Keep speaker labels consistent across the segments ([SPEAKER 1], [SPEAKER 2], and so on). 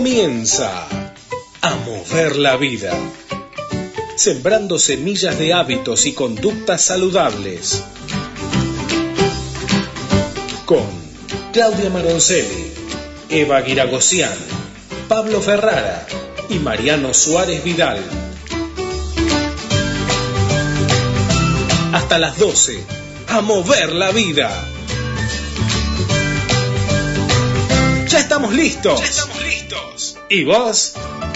[SPEAKER 1] Comienza a mover la vida, sembrando semillas de hábitos y conductas saludables. Con Claudia Maroncelli, Eva Guiragosian, Pablo Ferrara y Mariano Suárez Vidal. Hasta las 12, a mover la vida. ¡Ya estamos listos! ¡Ya estamos listos! ¿Y vos?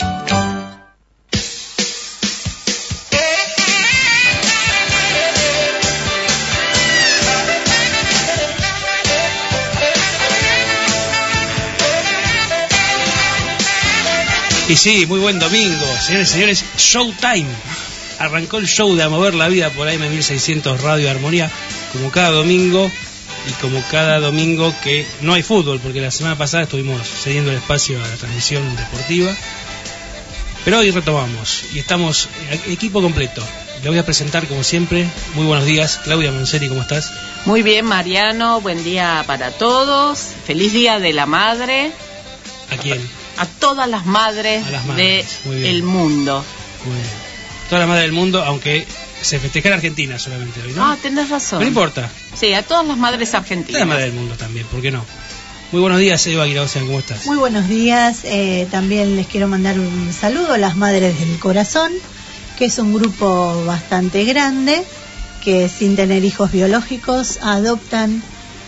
[SPEAKER 2] Y sí, muy buen domingo, señores y señores, Showtime. Arrancó el show de A Mover la Vida por AM1600 Radio Armonía, como cada domingo, y como cada domingo que no hay fútbol, porque la semana pasada estuvimos cediendo el espacio a la transmisión deportiva, pero hoy retomamos, y estamos equipo completo. Le voy a presentar como siempre. Muy buenos días, Claudia Maroncelli, ¿cómo estás?
[SPEAKER 3] Muy bien, Mariano, buen día para todos, feliz día de la madre.
[SPEAKER 2] ¿A quién?
[SPEAKER 3] A todas las madres, del mundo.
[SPEAKER 2] Muy bien. Todas las madres del mundo, aunque se festeja en Argentina solamente hoy, ¿no?
[SPEAKER 3] Ah, tenés razón.
[SPEAKER 2] No importa.
[SPEAKER 3] Sí, a todas las madres argentinas.
[SPEAKER 2] Todas las madres del mundo también, ¿por qué no? Muy buenos días, Eva Guiragosian, ¿cómo estás?
[SPEAKER 4] Muy buenos días, también les quiero mandar un saludo a las Madres del Corazón, que es un grupo bastante grande, que sin tener hijos biológicos adoptan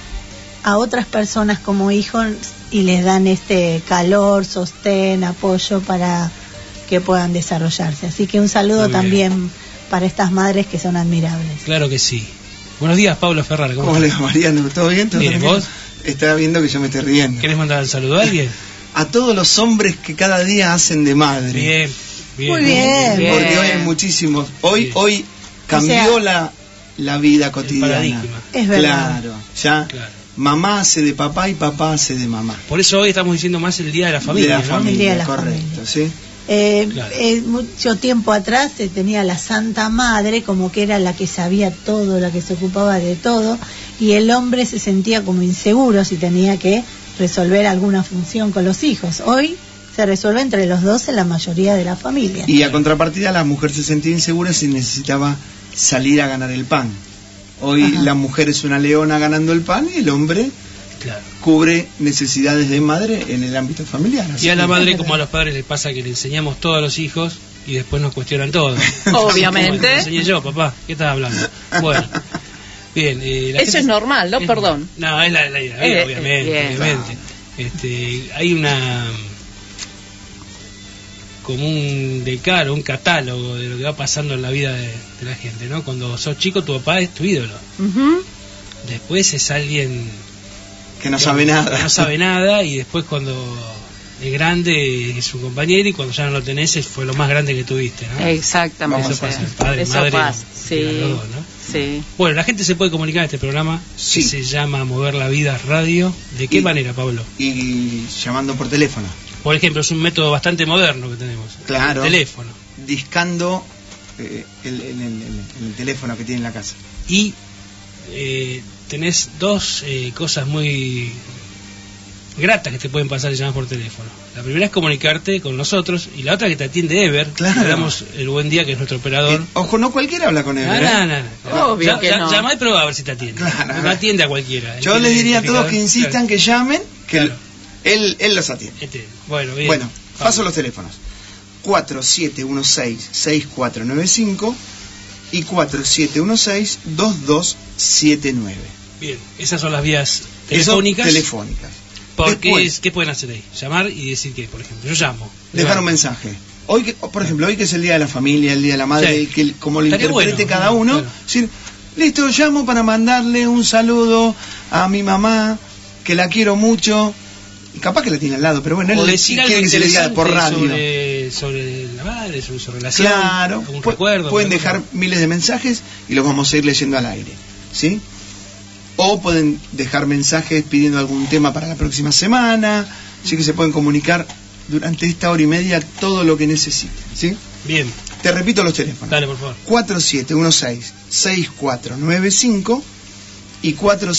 [SPEAKER 4] a otras personas como hijos y les dan este calor, sostén, apoyo para que puedan desarrollarse. Así que un saludo también para estas madres que son admirables.
[SPEAKER 2] Claro que sí. Buenos días, Pablo Ferrara.
[SPEAKER 5] ¿Cómo le va, Mariano? ¿Todo bien? ¿Todo
[SPEAKER 2] bien? ¿Vos?
[SPEAKER 5] Estaba viendo que yo me estoy riendo.
[SPEAKER 2] ¿Querés mandar un saludo a alguien?
[SPEAKER 5] A todos los hombres que cada día hacen de madre.
[SPEAKER 2] Bien, bien.
[SPEAKER 4] Muy bien.
[SPEAKER 5] Porque hoy hay muchísimos. Hoy cambió la vida cotidiana.
[SPEAKER 4] Es verdad.
[SPEAKER 5] Claro, ya. Claro. Mamá hace de papá y papá hace de mamá.
[SPEAKER 2] Por eso hoy estamos diciendo más el Día de la Familia,
[SPEAKER 5] de la
[SPEAKER 2] ¿no?
[SPEAKER 5] familia,
[SPEAKER 4] el Día de la
[SPEAKER 5] correcto,
[SPEAKER 4] familia.
[SPEAKER 5] ¿Sí?
[SPEAKER 4] Claro. Mucho tiempo atrás se tenía la Santa Madre, como que era la que sabía todo, la que se ocupaba de todo, y el hombre se sentía como inseguro si tenía que resolver alguna función con los hijos. Hoy se resuelve entre los dos en la mayoría de las familias.
[SPEAKER 5] Y a contrapartida, la mujer se sentía insegura si necesitaba salir a ganar el pan. Hoy la mujer es una leona ganando el pan y el hombre cubre necesidades de madre en el ámbito familiar.
[SPEAKER 2] Y a la madre como a los padres les pasa que le enseñamos todo a los hijos y después nos cuestionan todo.
[SPEAKER 3] Obviamente.
[SPEAKER 2] Te enseñé yo, papá, ¿qué estás hablando? Bueno, bien.
[SPEAKER 3] Eso es normal, ¿no? Perdón.
[SPEAKER 2] No, es la vida, obviamente. Hay como un catálogo de lo que va pasando en la vida de la gente, ¿no? Cuando sos chico, tu papá es tu ídolo. Después es alguien
[SPEAKER 5] que no sabe nada.
[SPEAKER 2] Que no sabe nada, y después cuando es grande es un compañero, y cuando ya no lo tenés fue lo más grande que tuviste, ¿no?
[SPEAKER 3] Exactamente.
[SPEAKER 2] Eso pasa, el padre, madre,
[SPEAKER 3] sí.
[SPEAKER 2] Los dos, ¿no?
[SPEAKER 3] Sí.
[SPEAKER 2] Bueno, la gente se puede comunicar en este programa, que se llama Mover la Vida Radio. ¿De qué manera, Pablo?
[SPEAKER 5] Y llamando por teléfono.
[SPEAKER 2] Por ejemplo, es un método bastante moderno que tenemos.
[SPEAKER 5] Claro.
[SPEAKER 2] El teléfono.
[SPEAKER 5] Discando el teléfono que tiene en la casa.
[SPEAKER 2] Y tenés dos cosas muy gratas que te pueden pasar de llamar por teléfono. La primera es comunicarte con nosotros, y la otra que te atiende Ever.
[SPEAKER 5] Claro.
[SPEAKER 2] Le damos el buen día, que es nuestro operador.
[SPEAKER 5] Ojo, no cualquiera habla con Ever.
[SPEAKER 3] No. Obvio que no.
[SPEAKER 2] Llama y prueba a ver si te atiende.
[SPEAKER 5] Claro.
[SPEAKER 2] No atiende a cualquiera.
[SPEAKER 5] Yo les diría a todos que insistan, que llamen, que él los atiende.
[SPEAKER 2] Bueno, bien.
[SPEAKER 5] Bueno, paso los teléfonos. 4716-6495 y 4716-2279.
[SPEAKER 2] Bien, esas son las vías telefónicas. ¿Qué pueden hacer ahí? Llamar y decir que, por ejemplo, yo llamo.
[SPEAKER 5] Dejar un mensaje. Hoy, por ejemplo, hoy que es el Día de la Familia, el Día de la Madre, que como lo interprete cada uno, claro. Decir, listo, llamo para mandarle un saludo a mi mamá, que la quiero mucho. Capaz que la tiene al lado, pero bueno, él quiere que se le diga por radio.
[SPEAKER 2] Sobre la madre, sobre su relación.
[SPEAKER 5] Claro, pueden dejar miles de mensajes y los vamos a ir leyendo al aire, ¿sí? O pueden dejar mensajes pidiendo algún tema para la próxima semana, así que se pueden comunicar durante esta hora y media todo lo que necesiten, ¿sí?
[SPEAKER 2] Bien.
[SPEAKER 5] Te repito los teléfonos.
[SPEAKER 2] Dale, por favor.
[SPEAKER 5] 4716-6495 y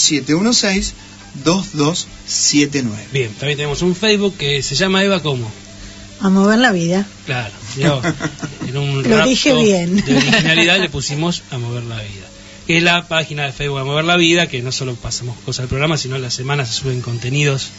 [SPEAKER 5] 4716-2279.
[SPEAKER 2] Bien, también tenemos un Facebook que se llama Eva, ¿cómo?
[SPEAKER 4] A mover la vida.
[SPEAKER 2] Claro, yo, en un
[SPEAKER 4] Lo dije bien.
[SPEAKER 2] De originalidad le pusimos A Mover la Vida, que es la página de Facebook A Mover la Vida, que no solo pasamos cosas del programa, sino en la semana se suben contenidos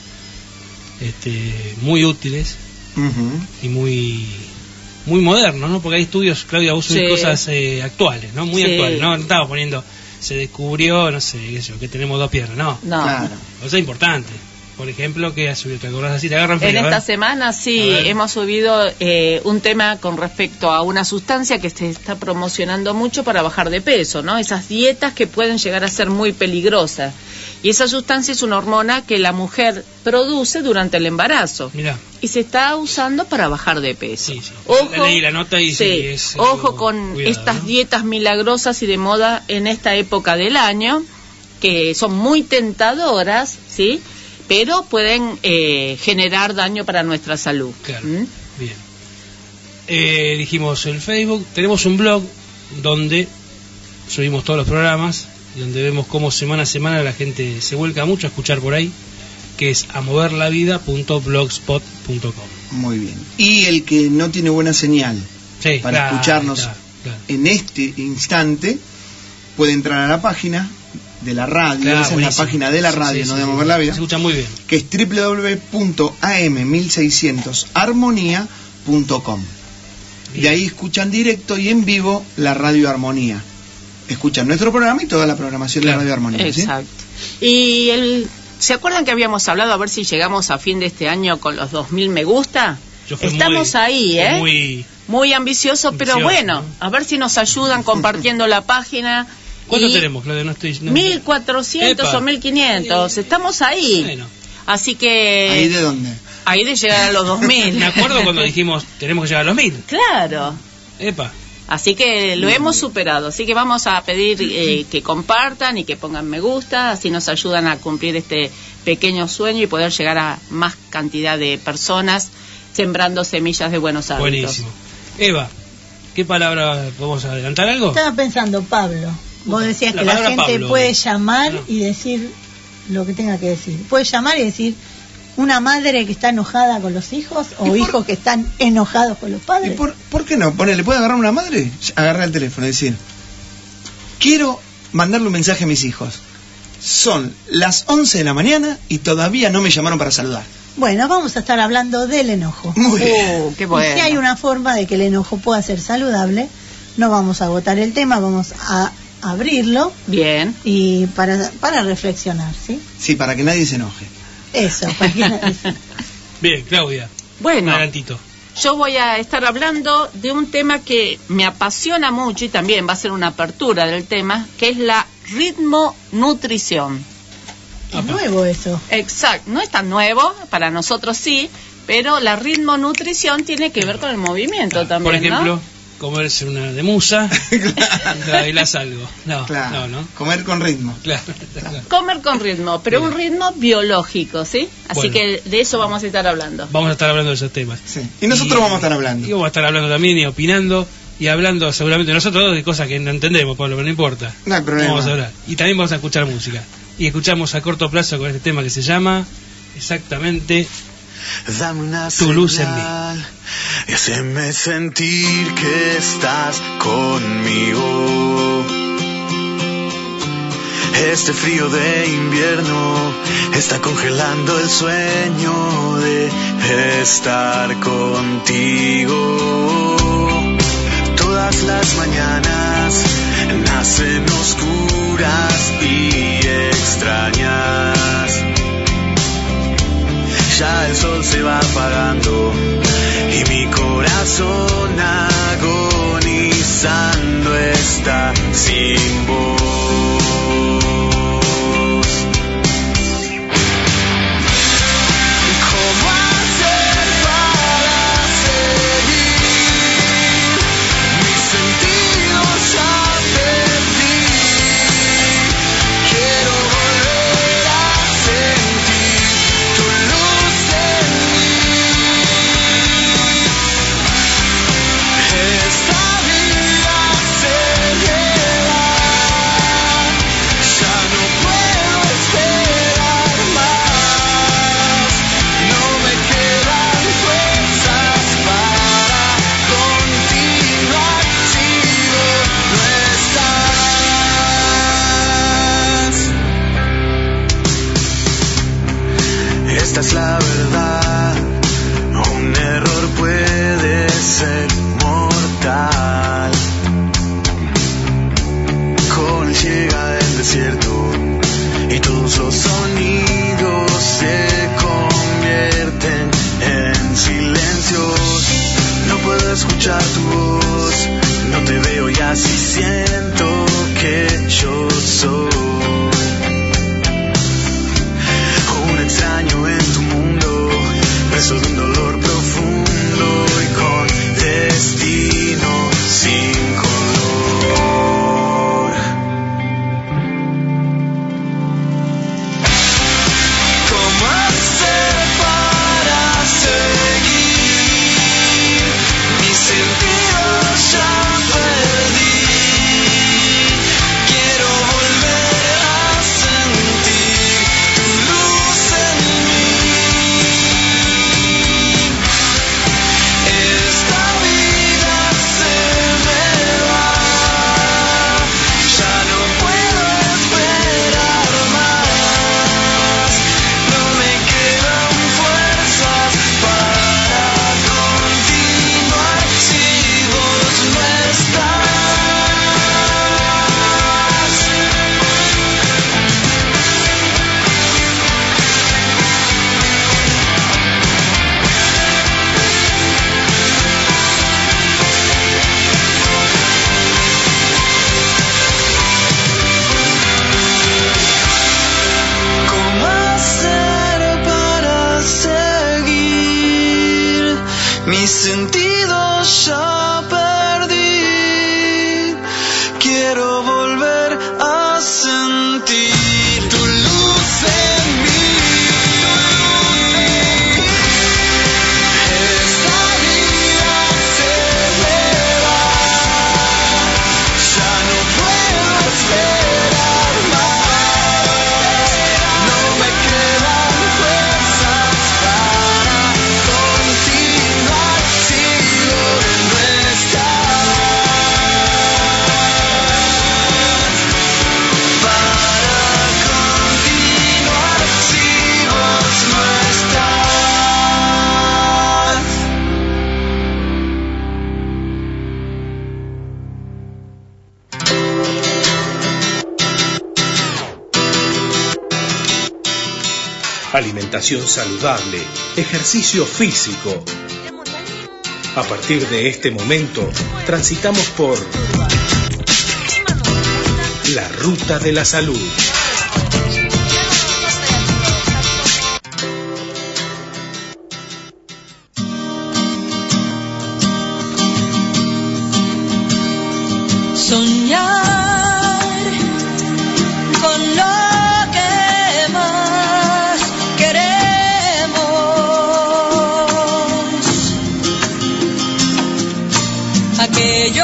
[SPEAKER 2] muy útiles y muy modernos, ¿no? Porque hay estudios, Claudia, vos subís cosas actuales, ¿no? Muy actuales, ¿no? No estamos poniendo, se descubrió, no sé, qué sé yo, que tenemos 2 piernas, no.
[SPEAKER 5] Claro.
[SPEAKER 2] Cosa importante. Por ejemplo, que has subido, ¿te acordás así? Te agarran frío,
[SPEAKER 3] en esta semana hemos subido un tema con respecto a una sustancia que se está promocionando mucho para bajar de peso, ¿no? Esas dietas que pueden llegar a ser muy peligrosas. Y esa sustancia es una hormona que la mujer produce durante el embarazo.
[SPEAKER 2] Mirá.
[SPEAKER 3] Y se está usando para bajar de peso.
[SPEAKER 2] Sí.
[SPEAKER 3] Ojo,
[SPEAKER 2] leí la nota y es
[SPEAKER 3] ojo con
[SPEAKER 2] cuidado,
[SPEAKER 3] estas
[SPEAKER 2] ¿no?
[SPEAKER 3] dietas milagrosas y de moda en esta época del año, que son muy tentadoras, ¿sí? Pero pueden generar daño para nuestra salud.
[SPEAKER 2] Claro, bien. Dijimos el Facebook, tenemos un blog donde subimos todos los programas y donde vemos cómo semana a semana la gente se vuelca mucho a escuchar por ahí, que es amoverlavida.blogspot.com.
[SPEAKER 5] Muy bien. Y el que no tiene buena señal para escucharnos en este instante puede entrar a la página de la radio, esa es la página de la radio, no de Mover la Vida,
[SPEAKER 2] se escucha muy bien,
[SPEAKER 5] que es www.am1600armonía.com. De ahí escuchan directo y en vivo la Radio Armonía. Escuchan nuestro programa y toda la programación de la Radio Armonía.
[SPEAKER 3] Exacto. ¿Sí? Y ¿se acuerdan que habíamos hablado a ver si llegamos a fin de este año con los 2000 me gusta? Estamos ahí, muy ambicioso, pero bueno, ¿no? A ver si nos ayudan compartiendo la página.
[SPEAKER 2] ¿Cuánto tenemos, Claudia? No estoy...
[SPEAKER 3] 1400 o 1500, estamos ahí.
[SPEAKER 2] Bueno.
[SPEAKER 3] Así que...
[SPEAKER 5] ¿Ahí de dónde?
[SPEAKER 3] Ahí de llegar a los 2000.
[SPEAKER 2] Me acuerdo cuando dijimos, tenemos que llegar a los 1000.
[SPEAKER 3] Claro.
[SPEAKER 2] Epa.
[SPEAKER 3] Así que lo hemos superado. Así que vamos a pedir que compartan y que pongan me gusta, así nos ayudan a cumplir este pequeño sueño y poder llegar a más cantidad de personas sembrando semillas de buenos hábitos.
[SPEAKER 2] Buenísimo. Eva, ¿qué palabra podemos adelantar algo?
[SPEAKER 4] Estaba pensando, Pablo. Vos decías que la gente Pablo puede llamar y decir lo que tenga que decir. Puede llamar y decir una madre que está enojada con los hijos o hijos que están enojados con los padres.
[SPEAKER 5] ¿Y por qué no? ¿Le puede agarrar una madre? Agarrar el teléfono y decir, quiero mandarle un mensaje a mis hijos. Son las 11 de la mañana y todavía no me llamaron para saludar.
[SPEAKER 4] Bueno, vamos a estar hablando del enojo.
[SPEAKER 5] Muy bien.
[SPEAKER 3] Qué bueno.
[SPEAKER 4] Y si hay una forma de que el enojo pueda ser saludable, no vamos a agotar el tema, vamos a abrirlo.
[SPEAKER 3] Bien.
[SPEAKER 4] Y para reflexionar, ¿sí?
[SPEAKER 5] Sí, para que nadie se enoje.
[SPEAKER 4] Eso, para que nadie se enoje.
[SPEAKER 2] Bien, Claudia.
[SPEAKER 3] Bueno,
[SPEAKER 2] adelantito.
[SPEAKER 3] Yo voy a estar hablando de un tema que me apasiona mucho y también va a ser una apertura del tema, que es la ritmonutrición.
[SPEAKER 4] Es nuevo eso.
[SPEAKER 3] Exacto, no es tan nuevo, para nosotros sí, pero la ritmonutrición tiene que ver con el movimiento también,
[SPEAKER 2] por ejemplo,
[SPEAKER 3] ¿no?
[SPEAKER 2] Comerse una de musa, bailas algo. No,
[SPEAKER 5] claro.
[SPEAKER 2] No.
[SPEAKER 5] Comer con ritmo.
[SPEAKER 2] Claro.
[SPEAKER 3] Comer con ritmo, pero un ritmo biológico, ¿sí? Así
[SPEAKER 2] bueno,
[SPEAKER 3] que de eso vamos a estar hablando.
[SPEAKER 2] Vamos a estar hablando de esos temas.
[SPEAKER 5] Sí. Y nosotros vamos a estar hablando.
[SPEAKER 2] Y vamos a estar hablando también y opinando y hablando seguramente nosotros dos de cosas que no entendemos, Pablo, pero no importa.
[SPEAKER 5] No hay problema.
[SPEAKER 2] Vamos a hablar. Y también vamos a escuchar música. Y escuchamos a corto plazo con este tema que se llama exactamente
[SPEAKER 6] Dame una
[SPEAKER 2] Tu luz en mí.
[SPEAKER 6] Y haceme sentir que estás conmigo. Este frío de invierno está congelando el sueño de estar contigo. Todas las mañanas nacen oscuras y extrañas. Ya el sol se va apagando y mi corazón agonizando está sin voz. ¿Cómo hacer para seguir? Mis sentidos ya perdí. Quiero volver a sentir tu luz en mí. Esta vida se lleva. esa es la verdad. Un error puede ser mortal. Con llega del desierto y todos los sonidos se convierten en silencios. No puedo escuchar tu voz, no te veo y así siento que yo soy un extraño en tu mundo, preso de un dolor profundo y con destino sin color. ¿Cómo hacer para seguir? Mis sentidos ya perdí. Quiero volver a sentir tu luz en mí. Esta vida se me va, ya no puedo esperar más. No me quedan fuerzas para continuar si vos no estás. ¿Cómo hacer para seguir? Mis sentidos ya perdí. Quiero volver a sentir tu luz en mí. Esta vida se me va, ya no puedo esperar más. No me quedan fuerzas para continuar si vos no estás. Para continuar si vos no estás.
[SPEAKER 1] Alimentación saludable, ejercicio físico. A partir de este momento, transitamos por la ruta de la salud.
[SPEAKER 7] Soñar con lo que más queremos, aquello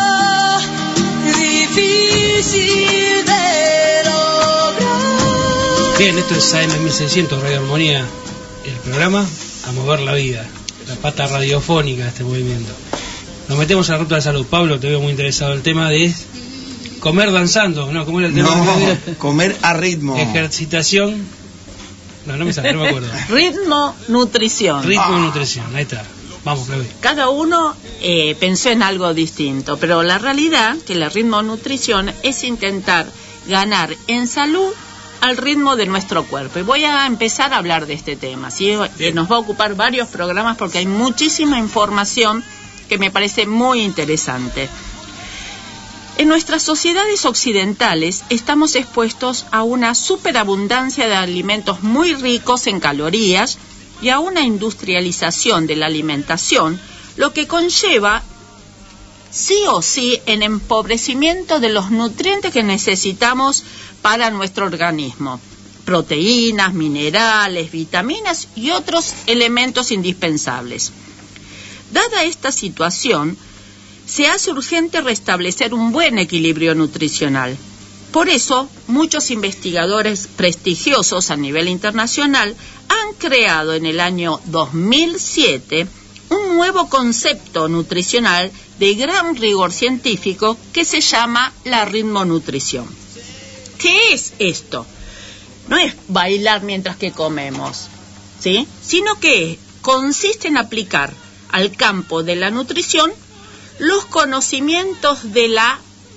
[SPEAKER 7] difícil de lograr.
[SPEAKER 2] Bien, esto es AM 1600 Radio Armonía, el programa A Mover la Vida, la pata radiofónica de este movimiento. Nos metemos a la ruta de salud. Pablo, te veo muy interesado. El tema de comer danzando, ¿no? ¿Cómo era el tema?
[SPEAKER 5] No, comer a ritmo.
[SPEAKER 2] Ejercitación. No me sale, no me acuerdo.
[SPEAKER 3] Ritmo, nutrición.
[SPEAKER 2] Ritmo y nutrición, ahí está. Vamos, Claudia.
[SPEAKER 3] Cada uno pensó en algo distinto, pero la realidad que el ritmo nutrición es intentar ganar en salud al ritmo de nuestro cuerpo. Y voy a empezar a hablar de este tema, ¿sí? Nos va a ocupar varios programas porque hay muchísima información que me parece muy interesante. En nuestras sociedades occidentales estamos expuestos a una superabundancia de alimentos muy ricos en calorías y a una industrialización de la alimentación, lo que conlleva sí o sí en empobrecimiento de los nutrientes que necesitamos para nuestro organismo: proteínas, minerales, vitaminas y otros elementos indispensables. Dada esta situación, se hace urgente restablecer un buen equilibrio nutricional. Por eso, muchos investigadores prestigiosos a nivel internacional han creado en el año 2007 un nuevo concepto nutricional de gran rigor científico que se llama la ritmonutrición. ¿Qué es esto? No es bailar mientras que comemos. ¿sí? Sino que consiste en aplicar al campo de la nutrición los conocimientos de la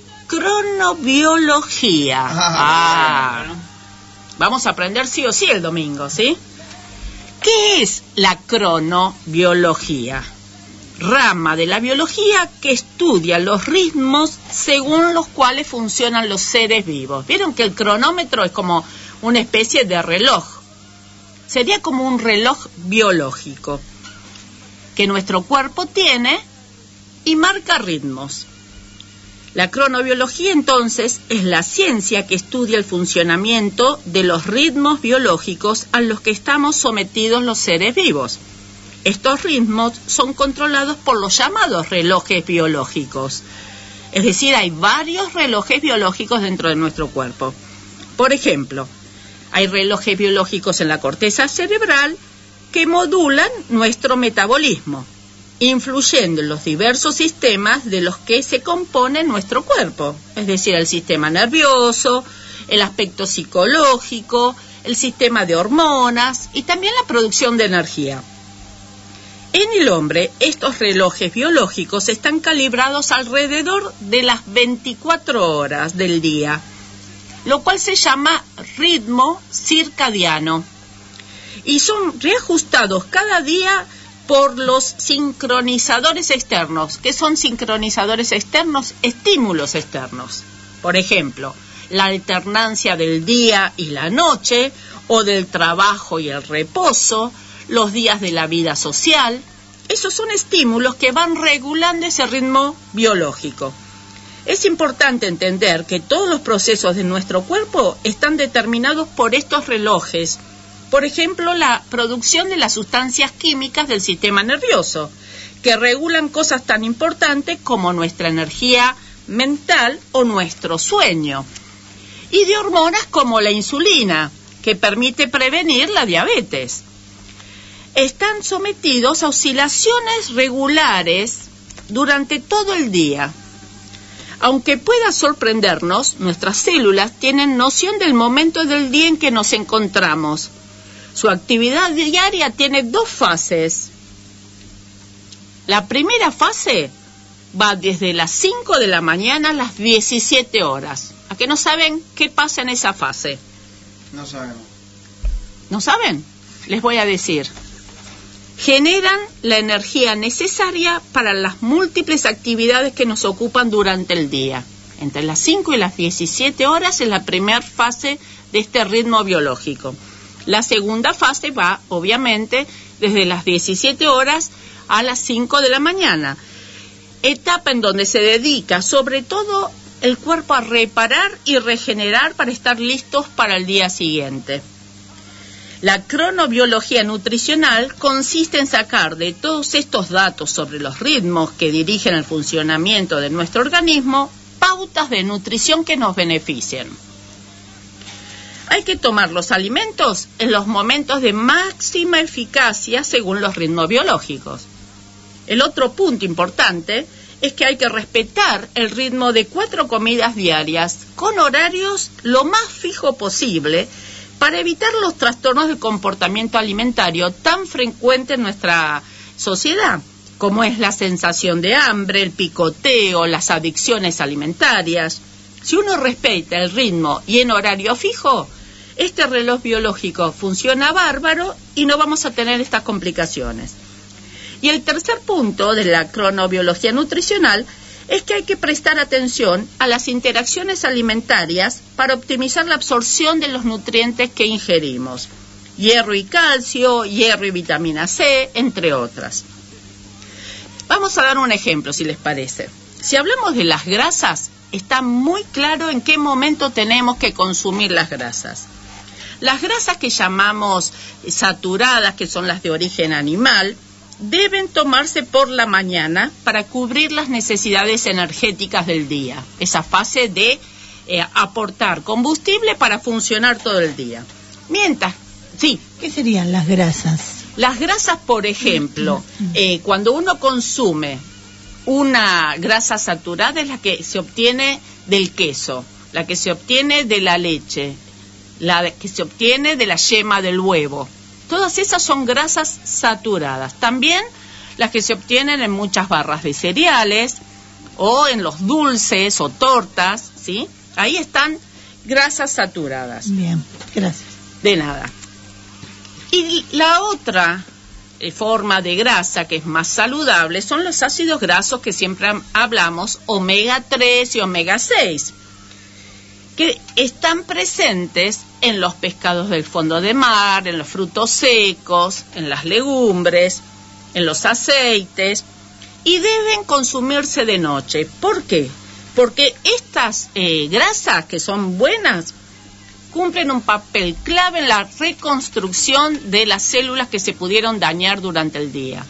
[SPEAKER 3] cronobiología. Vamos a aprender sí o sí el domingo, ¿sí? ¿Qué es la cronobiología? Rama de la biología que estudia los ritmos según los cuales funcionan los seres vivos. Vieron que el cronómetro es como una especie de reloj. Sería como un reloj biológico que nuestro cuerpo tiene y marca ritmos. La cronobiología, entonces, es la ciencia que estudia el funcionamiento de los ritmos biológicos a los que estamos sometidos los seres vivos. Estos ritmos son controlados por los llamados relojes biológicos. Es decir, hay varios relojes biológicos dentro de nuestro cuerpo. Por ejemplo, hay relojes biológicos en la corteza cerebral que modulan nuestro metabolismo, influyendo en los diversos sistemas de los que se compone nuestro cuerpo. Es decir, el sistema nervioso, el aspecto psicológico, el sistema de hormonas y también la producción de energía. En el hombre, estos relojes biológicos están calibrados alrededor de las 24 horas del día, lo cual se llama ritmo circadiano, y son reajustados cada día por los sincronizadores externos. ¿Qué son sincronizadores externos? Estímulos externos. Por ejemplo, la alternancia del día y la noche, o del trabajo y el reposo, los días de la vida social. Esos son estímulos que van regulando ese ritmo biológico. Es importante entender que todos los procesos de nuestro cuerpo están determinados por estos relojes. Por ejemplo, la producción de las sustancias químicas del sistema nervioso, que regulan cosas tan importantes como nuestra energía mental o nuestro sueño. Y de hormonas como la insulina, que permite prevenir la diabetes. Están sometidos a oscilaciones regulares durante todo el día. Aunque pueda sorprendernos, nuestras células tienen noción del momento del día en que nos encontramos. Su actividad diaria tiene 2 fases. La primera fase va desde las 5 de la mañana a las 17 horas. ¿A qué no saben qué pasa en esa fase?
[SPEAKER 5] No sabemos.
[SPEAKER 3] ¿No saben? Les voy a decir. Generan la energía necesaria para las múltiples actividades que nos ocupan durante el día. Entre las 5 y las 17 horas es la primera fase de este ritmo biológico. La segunda fase va, obviamente, desde las 17 horas a las 5 de la mañana. Etapa en donde se dedica, sobre todo, el cuerpo a reparar y regenerar para estar listos para el día siguiente. La cronobiología nutricional consiste en sacar de todos estos datos sobre los ritmos que dirigen el funcionamiento de nuestro organismo pautas de nutrición que nos beneficien. Hay que tomar los alimentos en los momentos de máxima eficacia según los ritmos biológicos. El otro punto importante es que hay que respetar el ritmo de 4 comidas diarias con horarios lo más fijo posible para evitar los trastornos del comportamiento alimentario tan frecuentes en nuestra sociedad, como es la sensación de hambre, el picoteo, las adicciones alimentarias. Si uno respeta el ritmo y en horario fijo, este reloj biológico funciona bárbaro y no vamos a tener estas complicaciones. Y el tercer punto de la cronobiología nutricional es que hay que prestar atención a las interacciones alimentarias para optimizar la absorción de los nutrientes que ingerimos. Hierro y calcio, hierro y vitamina C, entre otras. Vamos a dar un ejemplo, si les parece. Si hablamos de las grasas, está muy claro en qué momento tenemos que consumir las grasas. Las grasas que llamamos saturadas, que son las de origen animal, deben tomarse por la mañana para cubrir las necesidades energéticas del día. Esa fase de aportar combustible para funcionar todo el día. Mientras, sí.
[SPEAKER 4] ¿Qué serían las grasas?
[SPEAKER 3] Las grasas, por ejemplo, cuando uno consume una grasa saturada es la que se obtiene del queso, la que se obtiene de la leche, la que se obtiene de la yema del huevo. Todas esas son grasas saturadas. También las que se obtienen en muchas barras de cereales o en los dulces o tortas, ¿sí? Ahí están grasas saturadas.
[SPEAKER 4] Bien, gracias.
[SPEAKER 3] De nada. Y la otra forma de grasa que es más saludable son los ácidos grasos que siempre hablamos, omega 3 y omega 6, que están presentes en los pescados del fondo de mar, en los frutos secos, en las legumbres, en los aceites, y deben consumirse de noche. ¿Por qué? Porque estas grasas que son buenas cumplen un papel clave en la reconstrucción de las células que se pudieron dañar durante el día.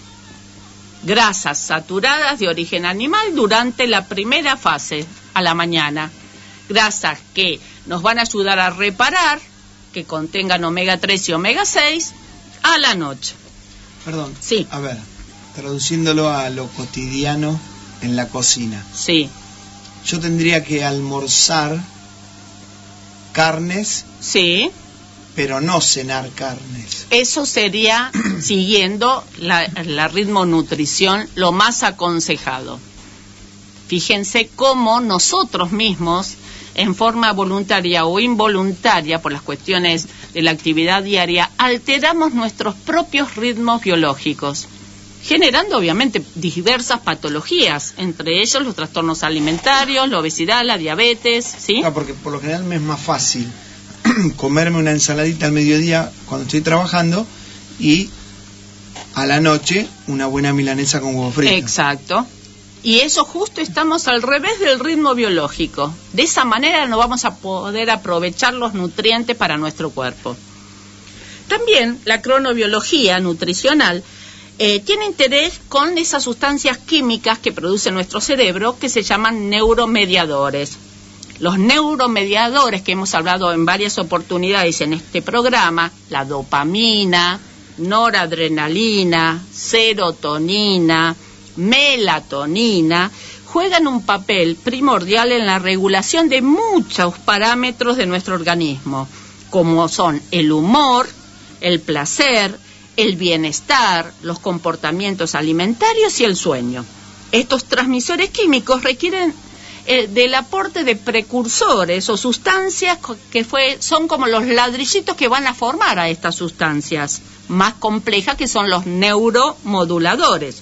[SPEAKER 3] Grasas saturadas de origen animal durante la primera fase, a la mañana. Grasas que nos van a ayudar a reparar, que contengan omega 3 y omega 6, a la noche.
[SPEAKER 5] Perdón.
[SPEAKER 3] Sí.
[SPEAKER 5] A ver, traduciéndolo a lo cotidiano en la cocina.
[SPEAKER 3] Sí.
[SPEAKER 5] Yo tendría que almorzar carnes,
[SPEAKER 3] sí,
[SPEAKER 5] pero no cenar carnes.
[SPEAKER 3] Eso sería, siguiendo la ritmo nutrición, lo más aconsejado. Fíjense cómo nosotros mismos, en forma voluntaria o involuntaria, por las cuestiones de la actividad diaria, alteramos nuestros propios ritmos biológicos, generando obviamente diversas patologías, entre ellos los trastornos alimentarios, la obesidad, la diabetes, ¿sí?
[SPEAKER 5] No, porque por lo general me es más fácil comerme una ensaladita al mediodía cuando estoy trabajando y a la noche una buena milanesa con huevo frito.
[SPEAKER 3] Exacto. Y eso justo estamos al revés del ritmo biológico. De esa manera no vamos a poder aprovechar los nutrientes para nuestro cuerpo. También la cronobiología nutricional tiene interés con esas sustancias químicas que produce nuestro cerebro que se llaman neuromediadores. Los neuromediadores que hemos hablado en varias oportunidades en este programa, la dopamina, noradrenalina, serotonina, melatonina, juegan un papel primordial en la regulación de muchos parámetros de nuestro organismo, como son el humor, el placer, el bienestar, los comportamientos alimentarios y el sueño. Estos transmisores químicos requieren del aporte de precursores o sustancias que son como los ladrillitos que van a formar a estas sustancias más complejas, que son los neuromoduladores.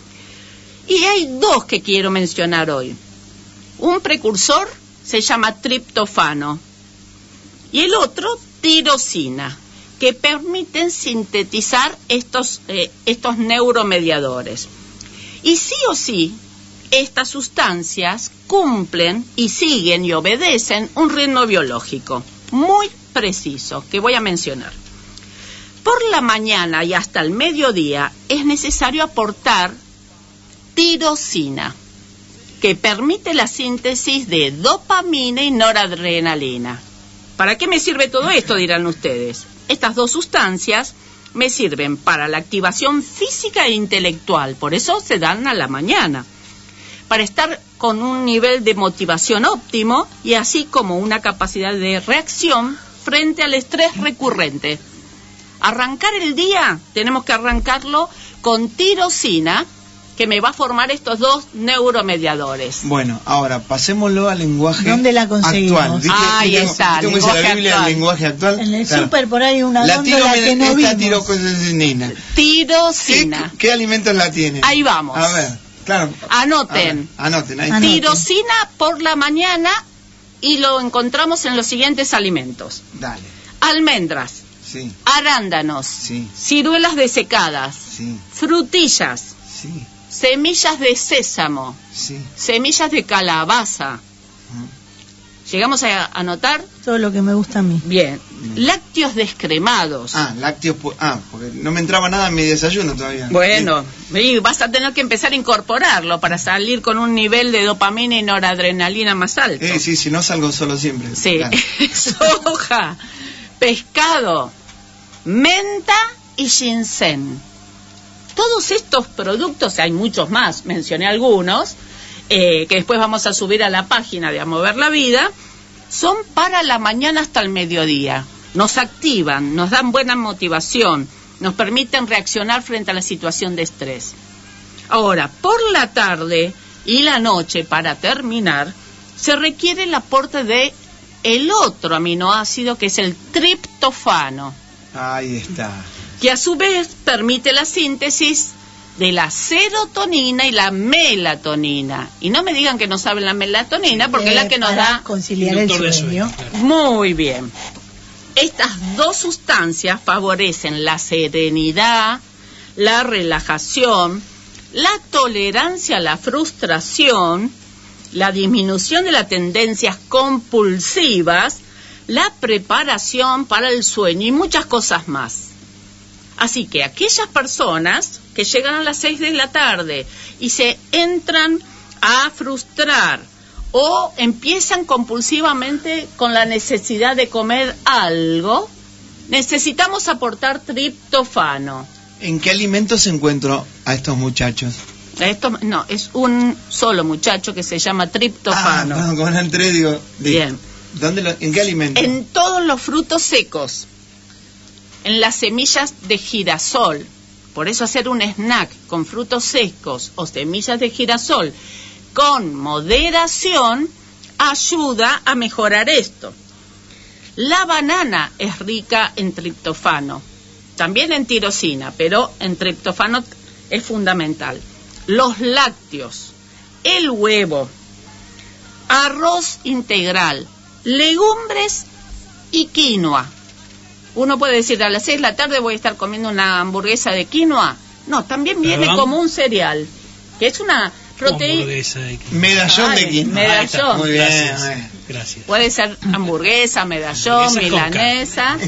[SPEAKER 3] Y hay dos que quiero mencionar hoy. Un precursor se llama triptofano y el otro tirosina, que permiten sintetizar estos neuromediadores. Y sí o sí, estas sustancias cumplen y siguen y obedecen un ritmo biológico muy preciso, que voy a mencionar. Por la mañana y hasta el mediodía es necesario aportar tirosina, que permite la síntesis de dopamina y noradrenalina. ¿Para qué me sirve todo esto?, dirán ustedes. Estas dos sustancias me sirven para la activación física e intelectual, por eso se dan a la mañana, para estar con un nivel de motivación óptimo y así como una capacidad de reacción frente al estrés recurrente. Arrancar el día, tenemos que arrancarlo con tirosina, que me va a formar estos dos neuromediadores.
[SPEAKER 5] Bueno, ahora pasémoslo al lenguaje
[SPEAKER 4] ¿Dónde la conseguimos?
[SPEAKER 5] actual.
[SPEAKER 3] Ahí está,
[SPEAKER 5] ¿Cómo dice la Biblia, el lenguaje actual?
[SPEAKER 4] En el
[SPEAKER 5] claro.
[SPEAKER 4] súper por ahí una góndola que no vimos.
[SPEAKER 3] Tirosina.
[SPEAKER 5] ¿Qué alimentos la tiene?
[SPEAKER 3] Ahí vamos.
[SPEAKER 5] A ver, claro.
[SPEAKER 3] Anoten.
[SPEAKER 5] Anoten, ahí.
[SPEAKER 4] Anoten.
[SPEAKER 3] Tirosina por la mañana y lo encontramos en los siguientes alimentos.
[SPEAKER 5] Dale.
[SPEAKER 3] Almendras,
[SPEAKER 5] Sí,
[SPEAKER 3] arándanos,
[SPEAKER 5] sí,
[SPEAKER 3] ciruelas desecadas,
[SPEAKER 5] sí,
[SPEAKER 3] frutillas,
[SPEAKER 5] sí,
[SPEAKER 3] semillas de sésamo,
[SPEAKER 5] sí.
[SPEAKER 3] semillas de calabaza. ¿Llegamos a anotar?
[SPEAKER 4] Todo lo que me gusta a mí.
[SPEAKER 3] Bien. Lácteos descremados.
[SPEAKER 5] Lácteos. Porque no me entraba nada en mi desayuno todavía.
[SPEAKER 3] Bueno, y vas a tener que empezar a incorporarlo para salir con un nivel de dopamina y noradrenalina más alto.
[SPEAKER 5] Sí, si no salgo solo siempre.
[SPEAKER 3] Sí.
[SPEAKER 5] Claro.
[SPEAKER 3] Soja, pescado, menta y ginseng. Todos estos productos, hay muchos más, mencioné algunos, que después vamos a subir a la página de A Mover la Vida, son para la mañana hasta el mediodía. nos activan, nos dan buena motivación, nos permiten reaccionar frente a la situación de estrés. Ahora, por la tarde y la noche, para terminar, se requiere el aporte de el otro aminoácido, que es el triptofano.
[SPEAKER 5] Ahí está.
[SPEAKER 3] Que a su vez permite la síntesis de la serotonina y la melatonina. Y no me digan que no saben la melatonina, porque es la que nos da
[SPEAKER 4] conciliar el sueño.
[SPEAKER 3] Muy bien. Estas dos sustancias favorecen la serenidad, la relajación, la tolerancia a la frustración, la disminución de las tendencias compulsivas, la preparación para el sueño y muchas cosas más. Así que aquellas personas que llegan a las 6 de la tarde y se entran a frustrar o empiezan compulsivamente con la necesidad de comer algo, necesitamos aportar triptofano.
[SPEAKER 5] ¿En qué alimentos encuentro a estos muchachos?
[SPEAKER 3] No, es un solo muchacho que se llama triptofano.
[SPEAKER 5] Perdón, como entré, digo...
[SPEAKER 3] Bien.
[SPEAKER 5] ¿En qué alimentos?
[SPEAKER 3] En todos los frutos secos, en las semillas de girasol. Por eso hacer un snack con frutos secos o semillas de girasol con moderación ayuda a mejorar esto. La banana es rica en triptofano, también en tirosina, pero en triptofano es fundamental. Los lácteos, el huevo, arroz integral, legumbres y quinoa. Uno puede decir, a las 6 de la tarde voy a estar comiendo una hamburguesa de quinoa. No, también viene como un cereal, que es una proteína.
[SPEAKER 5] Medallón de quinoa.
[SPEAKER 3] Medallón.
[SPEAKER 5] Muy bien.
[SPEAKER 2] Gracias.
[SPEAKER 3] Puede ser hamburguesa, medallón, milanesa.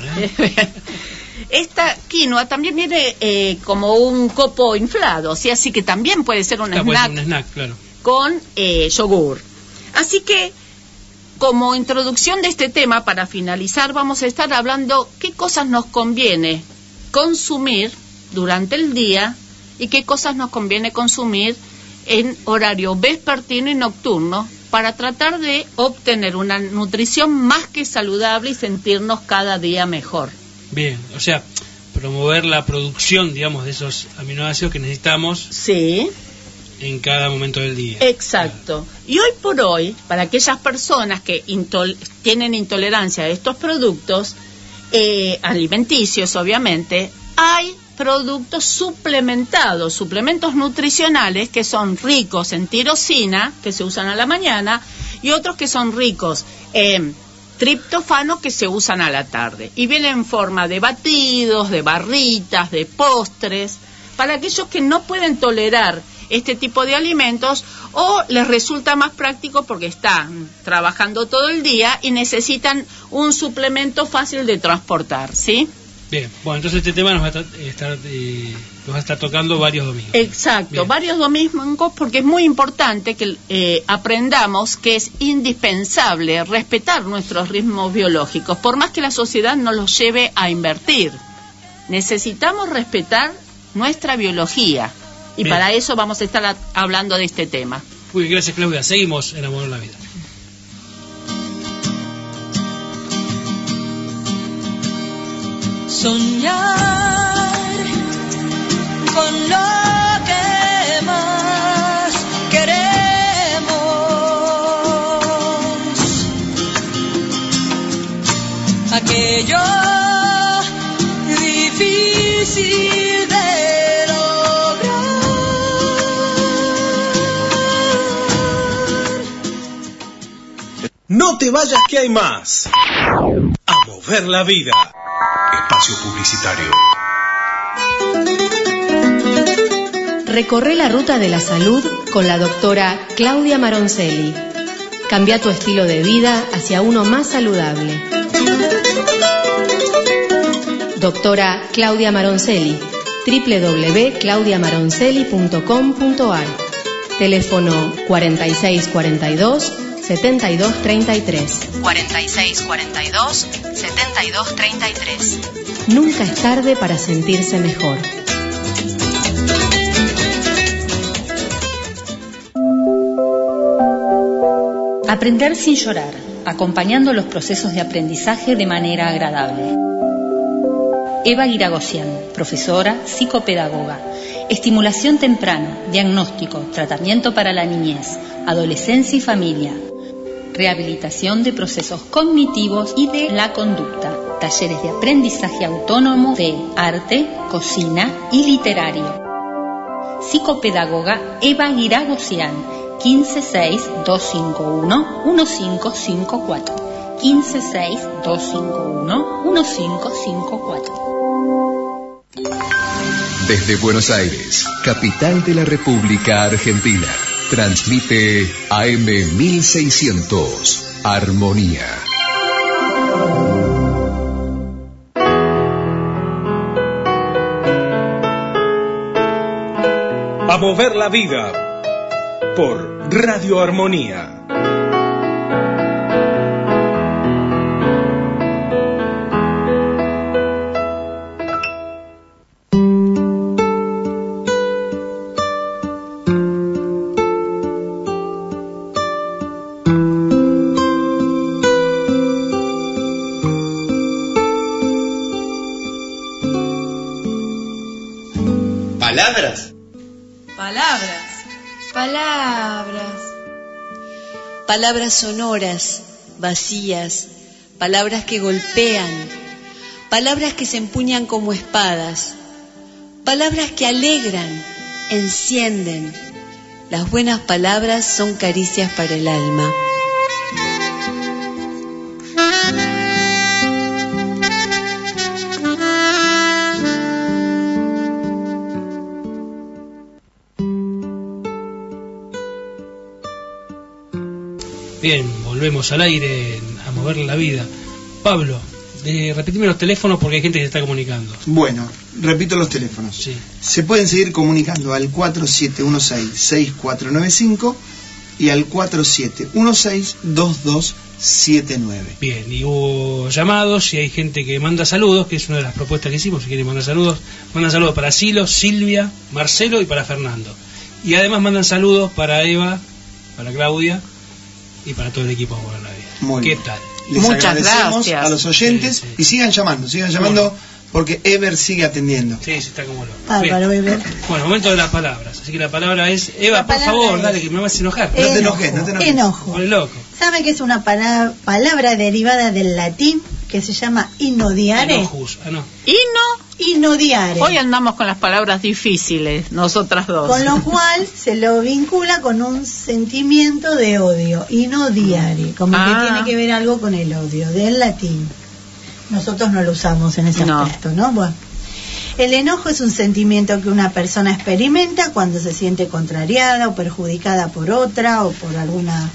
[SPEAKER 3] Esta quinoa también viene como un copo inflado, o sea, así que también puede ser un snack,
[SPEAKER 2] claro,
[SPEAKER 3] con yogur. Así que, como introducción de este tema, para finalizar, vamos a estar hablando qué cosas nos conviene consumir durante el día y qué cosas nos conviene consumir en horario vespertino y nocturno para tratar de obtener una nutrición más que saludable y sentirnos cada día mejor.
[SPEAKER 2] Bien, o sea, promover la producción, digamos, de esos aminoácidos que necesitamos.
[SPEAKER 3] Sí.
[SPEAKER 2] En cada momento del día.
[SPEAKER 3] Exacto. Y hoy por hoy, para aquellas personas que tienen intolerancia a estos productos alimenticios, obviamente, hay productos suplementados, suplementos nutricionales que son ricos en tirosina, que se usan a la mañana, y otros que son ricos en triptofano, que se usan a la tarde. Y vienen en forma de batidos, de barritas, de postres, para aquellos que no pueden tolerar este tipo de alimentos o les resulta más práctico porque están trabajando todo el día y necesitan un suplemento fácil de transportar, ¿sí?
[SPEAKER 2] Bien, bueno, entonces este tema nos va a estar tocando varios domingos.
[SPEAKER 3] Exacto, bien. Varios domingos, porque es muy importante que aprendamos que es indispensable respetar nuestros ritmos biológicos, por más que la sociedad nos los lleve a invertir. Necesitamos respetar nuestra biología. Y bien, para eso vamos a estar hablando de este tema.
[SPEAKER 2] Muy bien, gracias, Claudia. Seguimos en Amor a la Vida.
[SPEAKER 7] Soñar con lo que más queremos, aquello difícil de lograr.
[SPEAKER 1] No te vayas, que hay más. A mover la vida. Espacio publicitario.
[SPEAKER 8] Recorre la ruta de la salud con la doctora Claudia Maroncelli. Cambia tu estilo de vida hacia uno más saludable. Doctora Claudia Maroncelli, www.claudiamaroncelli.com.ar. Teléfono 4642-7233. 4642-7233. Nunca es tarde para sentirse mejor.
[SPEAKER 9] Aprender sin llorar. acompañando los procesos de aprendizaje de manera agradable. Eva Guiragosian, profesora, psicopedagoga. Estimulación temprana, diagnóstico, tratamiento para la niñez, adolescencia y familia. Rehabilitación de procesos cognitivos y de la conducta. Talleres de aprendizaje autónomo de arte, cocina y literario. Psicopedagoga Eva Guiragosian, 156-251-1554. 156-251-1554.
[SPEAKER 10] Desde Buenos Aires, capital de la República Argentina, transmite AM 1600, Armonía.
[SPEAKER 1] A mover la vida por Radio Armonía.
[SPEAKER 11] Palabras sonoras, vacías, palabras que golpean, palabras que se empuñan como espadas, palabras que alegran, encienden. Las buenas palabras son caricias para el alma.
[SPEAKER 2] Bien, volvemos al aire a mover la vida. Pablo, repíteme los teléfonos porque hay gente que se está comunicando.
[SPEAKER 5] Bueno, repito los teléfonos.
[SPEAKER 2] Sí.
[SPEAKER 5] Se pueden seguir comunicando al 4716-6495 y al 4716-2279.
[SPEAKER 2] Bien, y hubo llamados y hay gente que manda saludos, que es una de las propuestas que hicimos. Si quieren mandar saludos, mandan saludos para Silo, Silvia, Marcelo y para Fernando. Y además mandan saludos para Eva, para Claudia y para todo el equipo de Mover la Vida.
[SPEAKER 5] Muy
[SPEAKER 2] ¿Qué
[SPEAKER 5] bien.
[SPEAKER 2] tal?
[SPEAKER 5] Les
[SPEAKER 3] Muchas
[SPEAKER 5] agradecemos
[SPEAKER 3] gracias
[SPEAKER 5] a los oyentes, sí. Y sigan llamando porque Ever sigue atendiendo.
[SPEAKER 2] Sí, está como loco.
[SPEAKER 4] Bárbaro, Ever.
[SPEAKER 2] Bueno, momento de las palabras. Así que la palabra es, Eva, por favor, dale, que me vas a enojar.
[SPEAKER 5] No te enojes.
[SPEAKER 4] Enojo.
[SPEAKER 2] Pone loco.
[SPEAKER 4] ¿Sabe que es una palabra derivada del latín que se llama inodiare?
[SPEAKER 2] Enojus. No.
[SPEAKER 4] Inodiare.
[SPEAKER 3] Hoy andamos con las palabras difíciles, nosotras dos.
[SPEAKER 4] Con lo cual se lo vincula con un sentimiento de odio, inodiare, como que tiene que ver algo con el odio, del latín. Nosotros no lo usamos en ese aspecto, ¿no? Bueno, el enojo es un sentimiento que una persona experimenta cuando se siente contrariada o perjudicada por otra o por alguna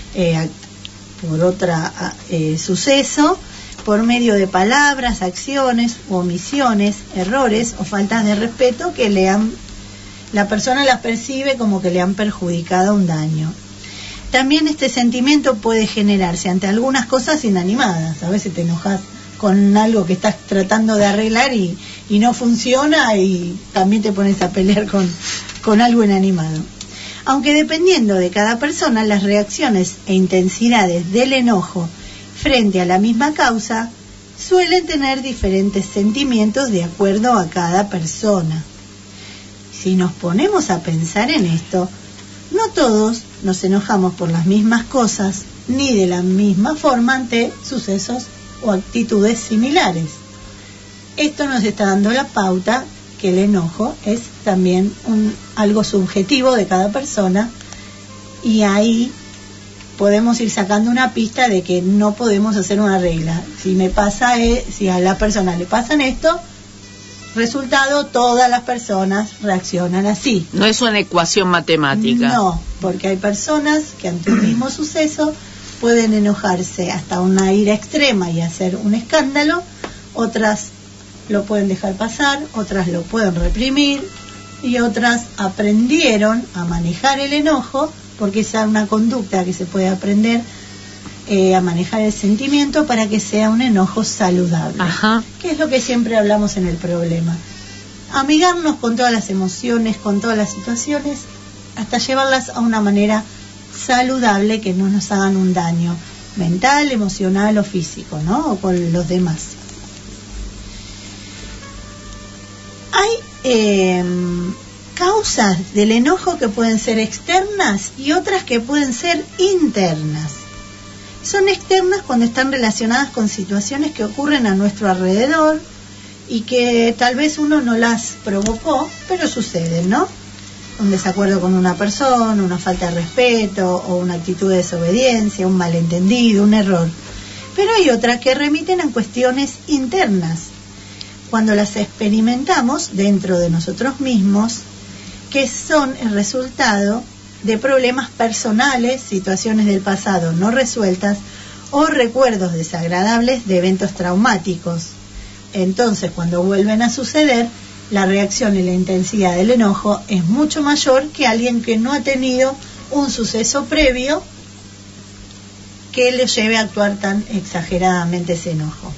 [SPEAKER 4] suceso, por medio de palabras, acciones, omisiones, errores o faltas de respeto que la persona las percibe como que le han perjudicado un daño. También este sentimiento puede generarse ante algunas cosas inanimadas. A veces te enojas con algo que estás tratando de arreglar y no funciona, y también te pones a pelear con algo inanimado. Aunque dependiendo de cada persona, las reacciones e intensidades del enojo frente a la misma causa suelen tener diferentes sentimientos de acuerdo a cada persona. Si nos ponemos a pensar en esto, no todos nos enojamos por las mismas cosas ni de la misma forma ante sucesos o actitudes similares. Esto nos está dando la pauta que el enojo es también algo subjetivo de cada persona, y ahí podemos ir sacando una pista de que no podemos hacer una regla. Si a la persona le pasan esto, resultado, todas las personas reaccionan así.
[SPEAKER 3] No es una ecuación matemática.
[SPEAKER 4] No, porque hay personas que ante un mismo suceso pueden enojarse hasta una ira extrema y hacer un escándalo, otras lo pueden dejar pasar, otras lo pueden reprimir y otras aprendieron a manejar el enojo, porque es una conducta que se puede aprender a manejar el sentimiento para que sea un enojo saludable.
[SPEAKER 3] Ajá.
[SPEAKER 4] Que es lo que siempre hablamos en el problema. Amigarnos con todas las emociones, con todas las situaciones, hasta llevarlas a una manera saludable, que no nos hagan un daño. mental, emocional o físico, ¿no? O con los demás. Hay causas del enojo que pueden ser externas y otras que pueden ser internas. Son externas cuando están relacionadas con situaciones que ocurren a nuestro alrededor y que tal vez uno no las provocó, pero suceden, ¿no? Un desacuerdo con una persona, una falta de respeto o una actitud de desobediencia, un malentendido, un error. Pero hay otras que remiten a cuestiones internas, cuando las experimentamos dentro de nosotros mismos, que son el resultado de problemas personales, situaciones del pasado no resueltas o recuerdos desagradables de eventos traumáticos. Entonces, cuando vuelven a suceder, la reacción y la intensidad del enojo es mucho mayor que alguien que no ha tenido un suceso previo que le lleve a actuar tan exageradamente ese enojo.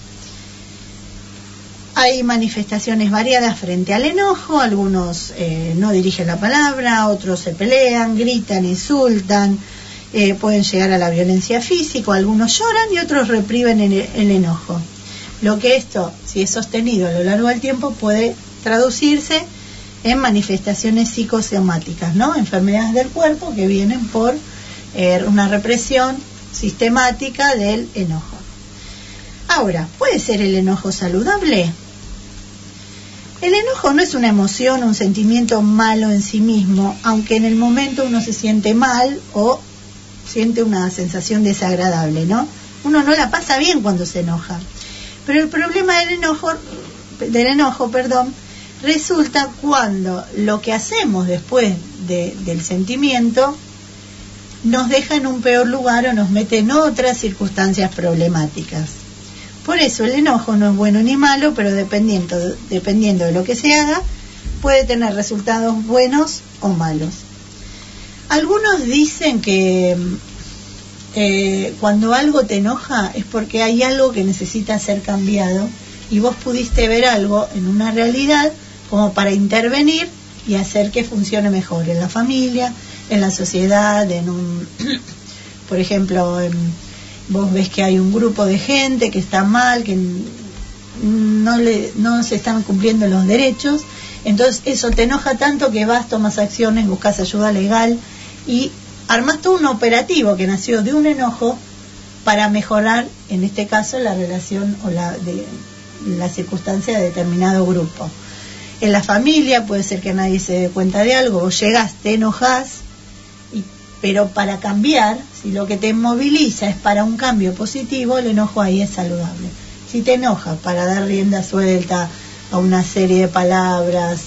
[SPEAKER 4] Hay manifestaciones variadas frente al enojo, algunos no dirigen la palabra, otros se pelean, gritan, insultan, pueden llegar a la violencia física, algunos lloran y otros reprimen el enojo. Lo que esto, si es sostenido a lo largo del tiempo, puede traducirse en manifestaciones psicosomáticas, ¿no? Enfermedades del cuerpo que vienen por una represión sistemática del enojo. Ahora, ¿puede ser el enojo saludable? El enojo no es una emoción, un sentimiento malo en sí mismo, aunque en el momento uno se siente mal o siente una sensación desagradable, ¿no? Uno no la pasa bien cuando se enoja. Pero el problema del enojo, resulta cuando lo que hacemos después del sentimiento nos deja en un peor lugar o nos mete en otras circunstancias problemáticas. Por eso el enojo no es bueno ni malo, pero dependiendo de lo que se haga, puede tener resultados buenos o malos. Algunos dicen que cuando algo te enoja es porque hay algo que necesita ser cambiado y vos pudiste ver algo en una realidad como para intervenir y hacer que funcione mejor en la familia, en la sociedad, por ejemplo, vos ves que hay un grupo de gente que está mal, que no se están cumpliendo los derechos, entonces eso te enoja tanto que vas, tomas acciones, buscas ayuda legal y armás todo un operativo que nació de un enojo para mejorar, en este caso, la relación o la circunstancia de determinado grupo. En la familia puede ser que nadie se dé cuenta de algo, vos llegás, te enojás, pero para cambiar, si lo que te moviliza es para un cambio positivo, el enojo ahí es saludable. Si te enojas para dar rienda suelta a una serie de palabras,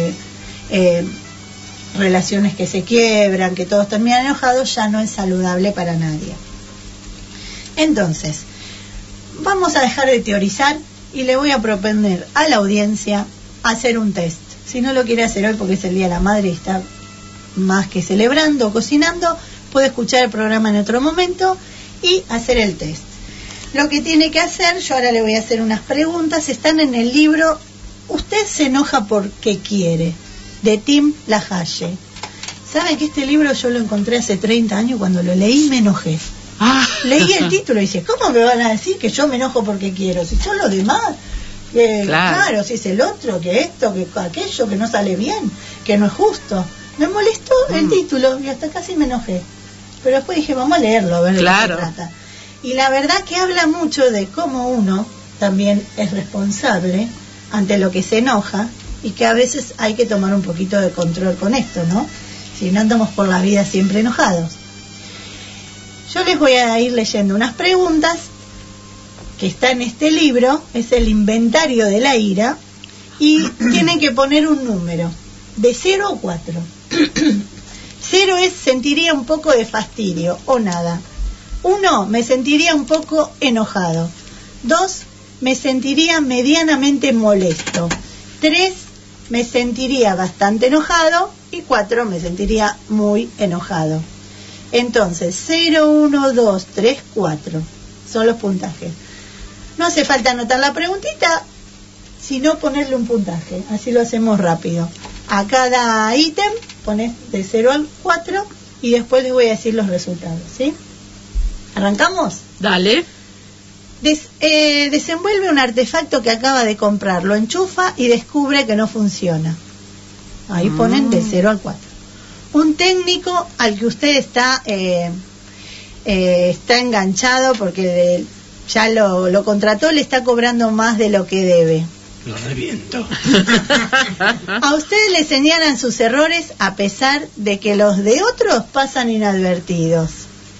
[SPEAKER 4] relaciones que se quiebran, que todos terminan enojados, ya no es saludable para nadie. Entonces, vamos a dejar de teorizar y le voy a proponer a la audiencia hacer un test. Si no lo quiere hacer hoy porque es el Día de la Madre y está más que celebrando o cocinando, puede escuchar el programa en otro momento y hacer el test. Lo que tiene que hacer, yo ahora le voy a hacer unas preguntas, están en el libro Usted se enoja porque quiere, de Tim LaHaye. ¿Saben que este libro yo lo encontré hace 30 años? Cuando lo leí me enojé. Leí el título y dije, ¿cómo me van a decir que yo me enojo porque quiero? Si son los demás, claro, si es el otro, que esto, que aquello, que no sale bien, que no es justo. Me molestó el título y hasta casi me enojé. Pero después dije, vamos a leerlo, a ver de qué se trata. Y la verdad que habla mucho de cómo uno también es responsable ante lo que se enoja y que a veces hay que tomar un poquito de control con esto, ¿no? Si no andamos por la vida siempre enojados. Yo les voy a ir leyendo unas preguntas que está en este libro, es el inventario de la ira, y tienen que poner un número, de 0 o 4. 0 es sentiría un poco de fastidio o nada. 1, me sentiría un poco enojado. 2, me sentiría medianamente molesto. 3, me sentiría bastante enojado. Y 4, me sentiría muy enojado. Entonces, 0, 1, 2, 3, 4 son los puntajes. No hace falta anotar la preguntita, sino ponerle un puntaje. Así lo hacemos rápido. A cada ítem pones de 0 al 4 y después les voy a decir los resultados, ¿sí? ¿Arrancamos?
[SPEAKER 3] Dale.
[SPEAKER 4] Desenvuelve un artefacto que acaba de comprar, lo enchufa y descubre que no funciona. Ahí ponen de 0 al 4. Un técnico al que usted está enganchado porque ya lo contrató, le está cobrando más de lo que debe.
[SPEAKER 2] Lo reviento.
[SPEAKER 4] A usted le señalan sus errores a pesar de que los de otros pasan inadvertidos.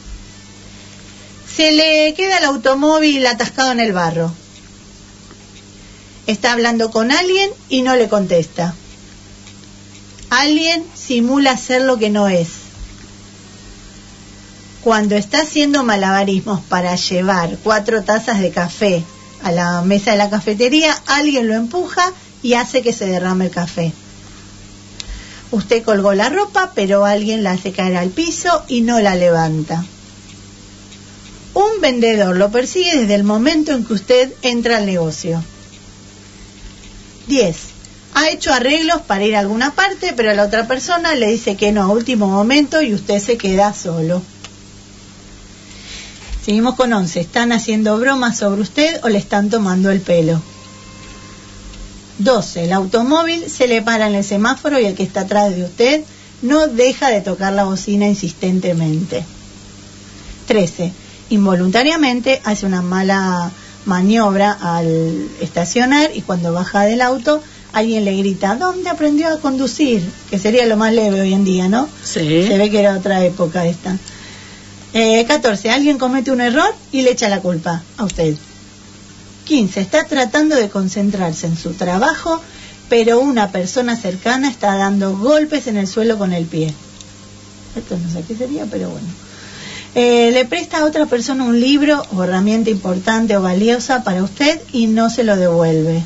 [SPEAKER 4] Se le queda el automóvil atascado en el barro. Está hablando con alguien y no le contesta. Alguien simula ser lo que no es. Cuando está haciendo malabarismos para llevar 4 tazas de café a la mesa de la cafetería, alguien lo empuja y hace que se derrame el café. Usted colgó la ropa, pero alguien la hace caer al piso y no la levanta. Un vendedor lo persigue desde el momento en que usted entra al negocio. 10. Ha hecho arreglos para ir a alguna parte, pero la otra persona le dice que no a último momento y usted se queda solo. Seguimos con 11. ¿Están haciendo bromas sobre usted o le están tomando el pelo? 12. El automóvil se le para en el semáforo y el que está atrás de usted no deja de tocar la bocina insistentemente. 13. Involuntariamente hace una mala maniobra al estacionar y cuando baja del auto alguien le grita: ¿dónde aprendió a conducir? Que sería lo más leve hoy en día, ¿no?
[SPEAKER 3] Sí.
[SPEAKER 4] Se ve que era otra época esta. 14. Alguien comete un error y le echa la culpa a usted. 15. Está tratando de concentrarse en su trabajo, pero una persona cercana está dando golpes en el suelo con el pie. Esto no sé qué sería, pero bueno. Le presta a otra persona un libro o herramienta importante o valiosa para usted y no se lo devuelve.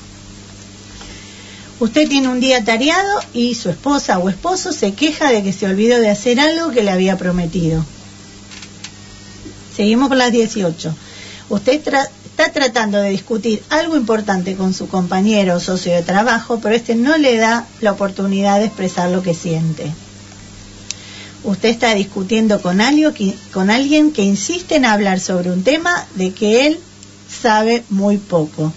[SPEAKER 4] Usted tiene un día atareado y su esposa o esposo se queja de que se olvidó de hacer algo que le había prometido. Seguimos con las 18. Usted está tratando de discutir algo importante con su compañero o socio de trabajo, pero este no le da la oportunidad de expresar lo que siente. Usted está discutiendo con alguien que insiste en hablar sobre un tema de que él sabe muy poco.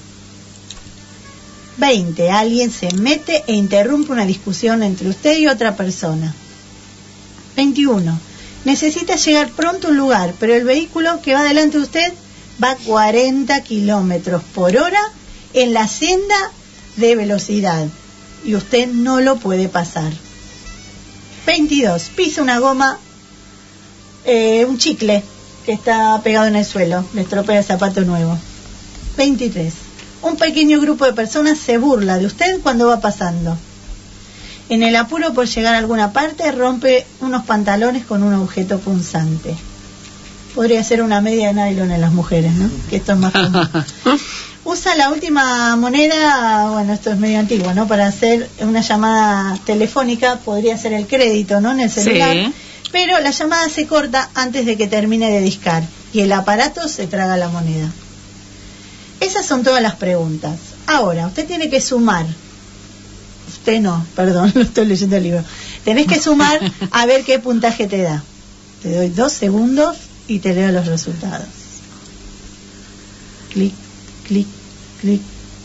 [SPEAKER 4] 20. Alguien se mete e interrumpe una discusión entre usted y otra persona. 21. Necesita llegar pronto a un lugar, pero el vehículo que va delante de usted va a 40 kilómetros por hora en la senda de velocidad y usted no lo puede pasar. 22. Pisa una goma, un chicle que está pegado en el suelo, le estropea el zapato nuevo. 23. Un pequeño grupo de personas se burla de usted cuando va pasando. En el apuro por llegar a alguna parte, rompe unos pantalones con un objeto punzante. Podría ser una media de nylon en las mujeres, ¿no? Que esto es más común. Usa la última moneda, bueno, esto es medio antiguo, ¿no? Para hacer una llamada telefónica, podría ser el crédito, ¿no? En el celular. Sí. Pero la llamada se corta antes de que termine de discar y el aparato se traga la moneda. Esas son todas las preguntas. Ahora, usted tiene que sumar. Usted no, perdón, no estoy leyendo el libro. Tenés que sumar a ver qué puntaje te da. Te doy 2 segundos y te leo los resultados. Clic, clic, clic.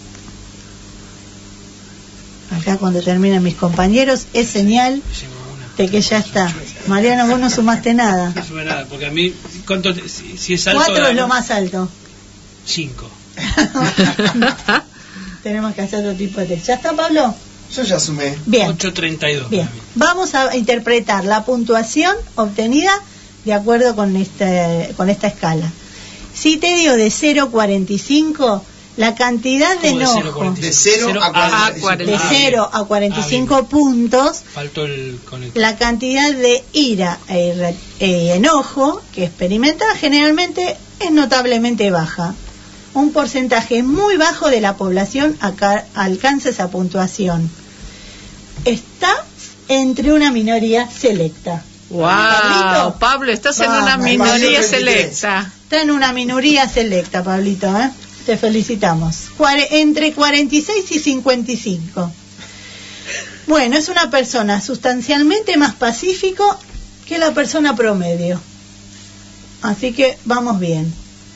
[SPEAKER 4] Acá cuando terminan mis compañeros es señal de que ya está. Mariano, vos no sumaste nada.
[SPEAKER 2] No sumé nada, porque a mí, ¿cuánto si es alto?
[SPEAKER 4] 4 es lo más alto.
[SPEAKER 2] 5.
[SPEAKER 4] Tenemos que hacer otro tipo de test. ¿Ya está, Pablo?
[SPEAKER 5] Yo ya sumé.
[SPEAKER 4] Bien.
[SPEAKER 2] 8.32.
[SPEAKER 4] Bien. Vamos a interpretar la puntuación obtenida de acuerdo con esta escala. Si te dio de 0 a 45, la cantidad de enojo
[SPEAKER 5] de 0 a 45,
[SPEAKER 4] de 0 a 45 puntos,
[SPEAKER 2] faltó el conector.
[SPEAKER 4] La cantidad de ira e enojo que experimenta generalmente es notablemente baja. Un porcentaje muy bajo de la población alcanza esa puntuación. Está entre una minoría selecta.
[SPEAKER 3] ¡Wow! Pablo, estás en una minoría selecta.
[SPEAKER 4] Está en una minoría selecta, Pablito, ¿eh? Te felicitamos. Entre 46 y 55. Bueno, es una persona sustancialmente más pacífico que la persona promedio. Así que vamos bien.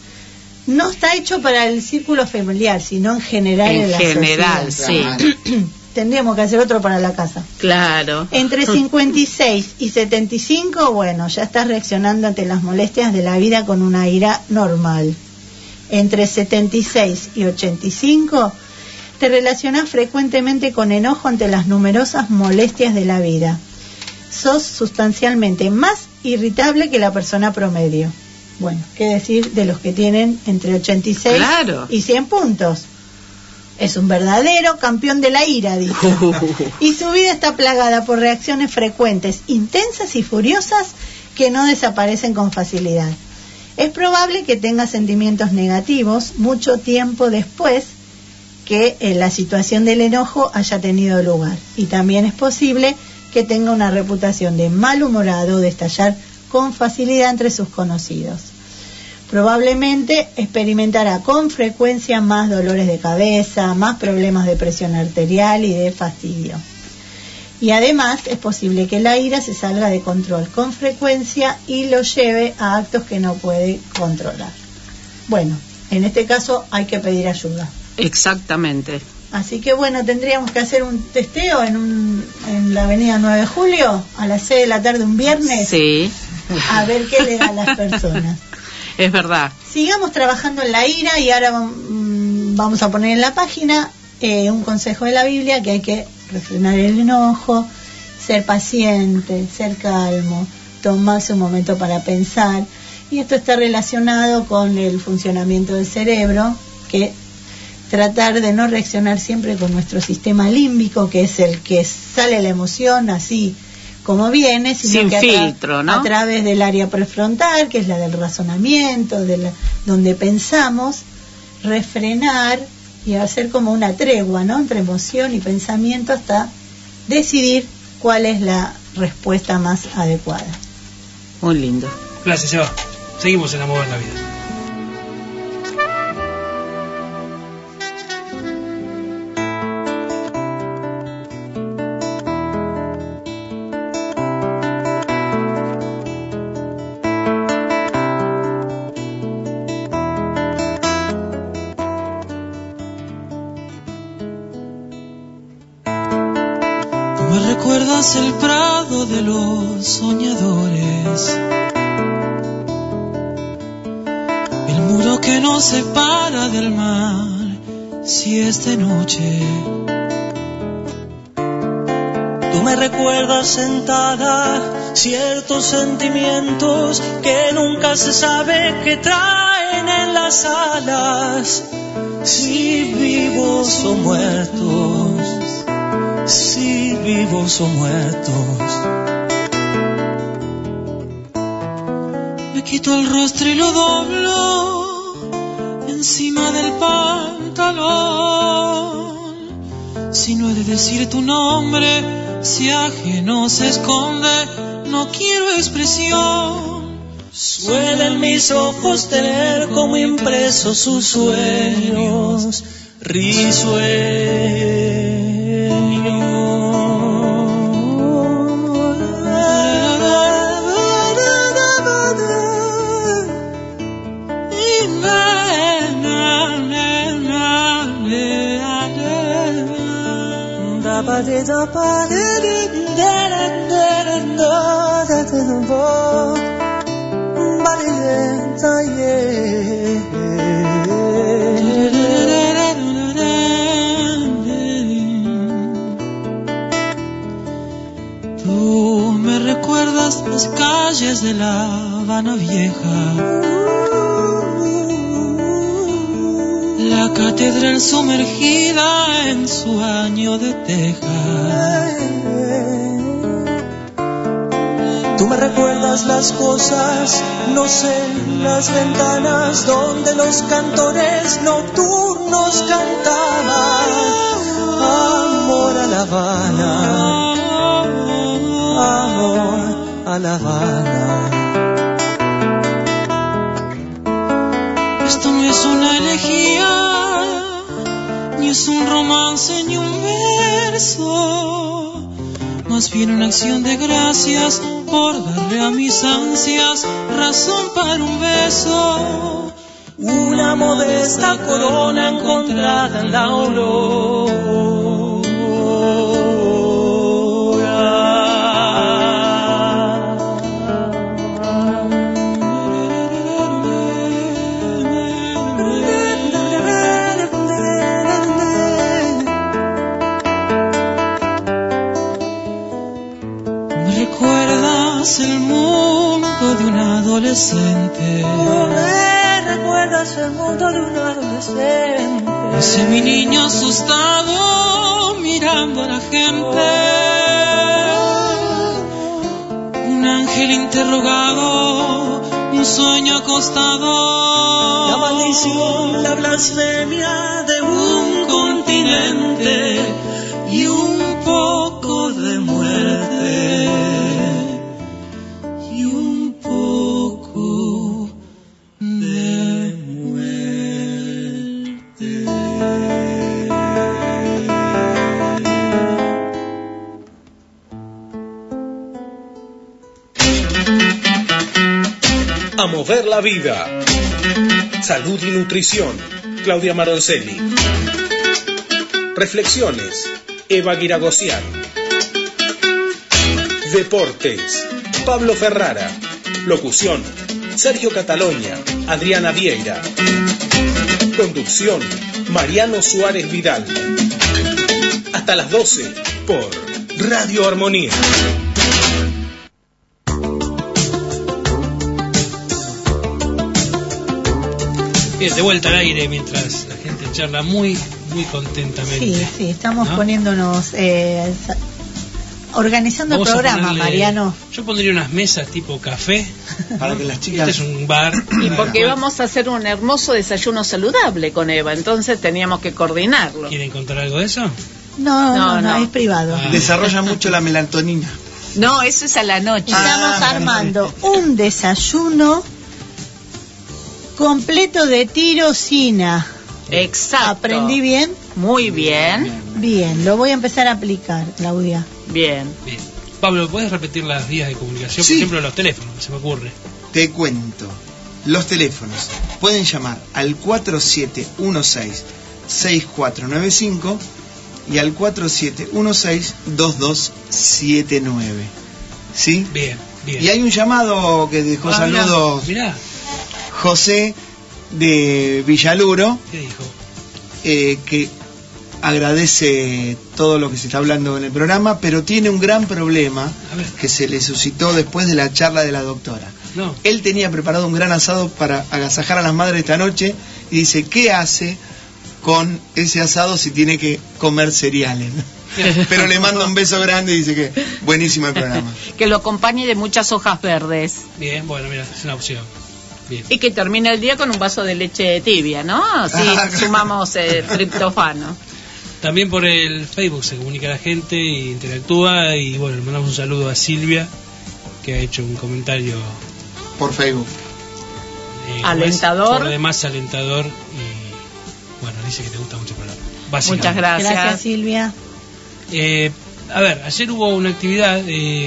[SPEAKER 4] No está hecho para el círculo familiar, sino en general en la
[SPEAKER 3] general,
[SPEAKER 4] sociedad.
[SPEAKER 3] sí.
[SPEAKER 4] Tendríamos que hacer otro para la casa.
[SPEAKER 3] Claro.
[SPEAKER 4] Entre 56 y 75, bueno, ya estás reaccionando ante las molestias de la vida con una ira normal. Entre 76 y 85, te relacionás frecuentemente con enojo ante las numerosas molestias de la vida. Sos sustancialmente más irritable que la persona promedio. Bueno, qué decir de los que tienen entre 86
[SPEAKER 3] claro.
[SPEAKER 4] y 100 puntos. Es un verdadero campeón de la ira, dice. Y su vida está plagada por reacciones frecuentes, intensas y furiosas que no desaparecen con facilidad. Es probable que tenga sentimientos negativos mucho tiempo después que la situación del enojo haya tenido lugar. Y también es posible que tenga una reputación de malhumorado, de estallar con facilidad entre sus conocidos. Probablemente experimentará con frecuencia más dolores de cabeza, más problemas de presión arterial y de fastidio. Y además es posible que la ira se salga de control con frecuencia y lo lleve a actos que no puede controlar. Bueno, en este caso hay que pedir ayuda.
[SPEAKER 3] Exactamente.
[SPEAKER 4] Así que bueno, tendríamos que hacer un testeo en la avenida 9 de Julio a las 6 de la tarde un viernes.
[SPEAKER 3] Sí.
[SPEAKER 4] A ver qué le da a las personas.
[SPEAKER 3] Es verdad.
[SPEAKER 4] Sigamos trabajando en la ira y ahora vamos a poner en la página un consejo de la Biblia, que hay que refrenar el enojo, ser paciente, ser calmo, tomarse un momento para pensar. Y esto está relacionado con el funcionamiento del cerebro, que tratar de no reaccionar siempre con nuestro sistema límbico, que es el que sale la emoción así como viene, sino
[SPEAKER 3] sin
[SPEAKER 4] que
[SPEAKER 3] filtro, ¿no?
[SPEAKER 4] A través del área prefrontal, que es la del razonamiento, donde pensamos, refrenar y hacer como una tregua, ¿no?, entre emoción y pensamiento hasta decidir cuál es la respuesta más adecuada.
[SPEAKER 3] Muy lindo.
[SPEAKER 2] Gracias, Eva. Seguimos en Amor en la Vida.
[SPEAKER 12] ¿Recuerdas el prado de los soñadores? El muro que nos separa del mar, si es de noche.
[SPEAKER 13] Tú me recuerdas sentada ciertos sentimientos que nunca se sabe que traen en las alas, si vivos o muertos. Si vivos o muertos.
[SPEAKER 12] Me quito el rostro y lo doblo encima del pantalón. Si no he de decir tu nombre, si ajeno se esconde, no quiero expresión.
[SPEAKER 13] Suelen mis ojos tener como impresos sus sueños risueños.
[SPEAKER 12] Tú me recuerdas las calles de La Habana Vieja, la catedral sumergida en su año de teja.
[SPEAKER 13] Tú me recuerdas las cosas, no sé, las ventanas donde los cantores nocturnos cantaban amor a La Habana, amor a La Habana.
[SPEAKER 12] Esto no es una elegía, ni es un romance ni un verso. más bien una acción de gracias por darle a mis ansias razón para un beso.
[SPEAKER 13] Una modesta corona encontrada en la aurora.
[SPEAKER 12] ¿Recuerdas el mundo de un adolescente?
[SPEAKER 13] ¿Recuerdas el mundo de un adolescente?
[SPEAKER 12] Ese mi niño asustado mirando a la gente. Un ángel interrogado, un sueño acostado.
[SPEAKER 13] La maldición, la blasfemia de un continente y un poco de muerte. Y un poco de muerte.
[SPEAKER 1] A mover la vida. Salud y nutrición. Claudia Maroncelli. Reflexiones. Eva Guiragosian. Deportes. Pablo Ferrara. Locución. Sergio Catalonia. Adriana Vieira. Conducción. Mariano Suárez Vidal. Hasta las 12 por Radio Armonía.
[SPEAKER 2] Bien, de vuelta al aire mientras la gente charla muy contentamente.
[SPEAKER 4] Sí, estamos poniéndonos, organizando
[SPEAKER 2] Vamos
[SPEAKER 4] el programa,
[SPEAKER 2] ponerle,
[SPEAKER 4] Mariano.
[SPEAKER 2] Yo pondría unas mesas tipo café.
[SPEAKER 5] Para que las chicas...
[SPEAKER 2] Este es un bar.
[SPEAKER 3] Y porque vamos a hacer un hermoso desayuno saludable con Eva, entonces teníamos que coordinarlo.
[SPEAKER 2] ¿Quieren contar algo de eso?
[SPEAKER 4] No, es privado.
[SPEAKER 5] Desarrolla mucho la melatonina.
[SPEAKER 3] No, eso es a la noche.
[SPEAKER 4] Estamos armando un desayuno completo de tirosina.
[SPEAKER 3] Exacto.
[SPEAKER 4] ¿Aprendí bien?
[SPEAKER 3] Muy bien.
[SPEAKER 4] Bien, lo voy a empezar a aplicar, Claudia.
[SPEAKER 3] Bien.
[SPEAKER 2] Pablo, ¿puedes repetir las vías de comunicación?
[SPEAKER 5] Sí.
[SPEAKER 2] Por ejemplo, los teléfonos, se me ocurre.
[SPEAKER 5] Te cuento. Los teléfonos. Pueden llamar al 4716-6495 y al 4716-2279. ¿Sí?
[SPEAKER 2] Bien.
[SPEAKER 5] Y hay un llamado que dejó saludos.
[SPEAKER 2] Mirá.
[SPEAKER 5] José de Villaluro.
[SPEAKER 2] ¿Qué dijo?
[SPEAKER 5] Que agradece todo lo que se está hablando en el programa, pero tiene un gran problema que se le suscitó después de la charla de la doctora.
[SPEAKER 2] No.
[SPEAKER 5] Él tenía preparado un gran asado para agasajar a las madres esta noche y dice, ¿qué hace con ese asado si tiene que comer cereales? Pero le manda un beso grande y dice que buenísimo el programa.
[SPEAKER 3] Que lo acompañe de muchas hojas verdes.
[SPEAKER 2] Bien, bueno, mira, es una opción. Bien.
[SPEAKER 3] Y que termine el día con un vaso de leche tibia, ¿no? Así sumamos triptofano.
[SPEAKER 2] También por el Facebook se comunica la gente e interactúa. Y bueno, le mandamos un saludo a Silvia, que ha hecho un comentario
[SPEAKER 5] por Facebook.
[SPEAKER 3] Alentador.
[SPEAKER 2] Por lo demás alentador. Y bueno, dice que te gusta mucho el programa.
[SPEAKER 3] Muchas gracias.
[SPEAKER 4] Gracias, Silvia.
[SPEAKER 2] A ver, ayer hubo una actividad,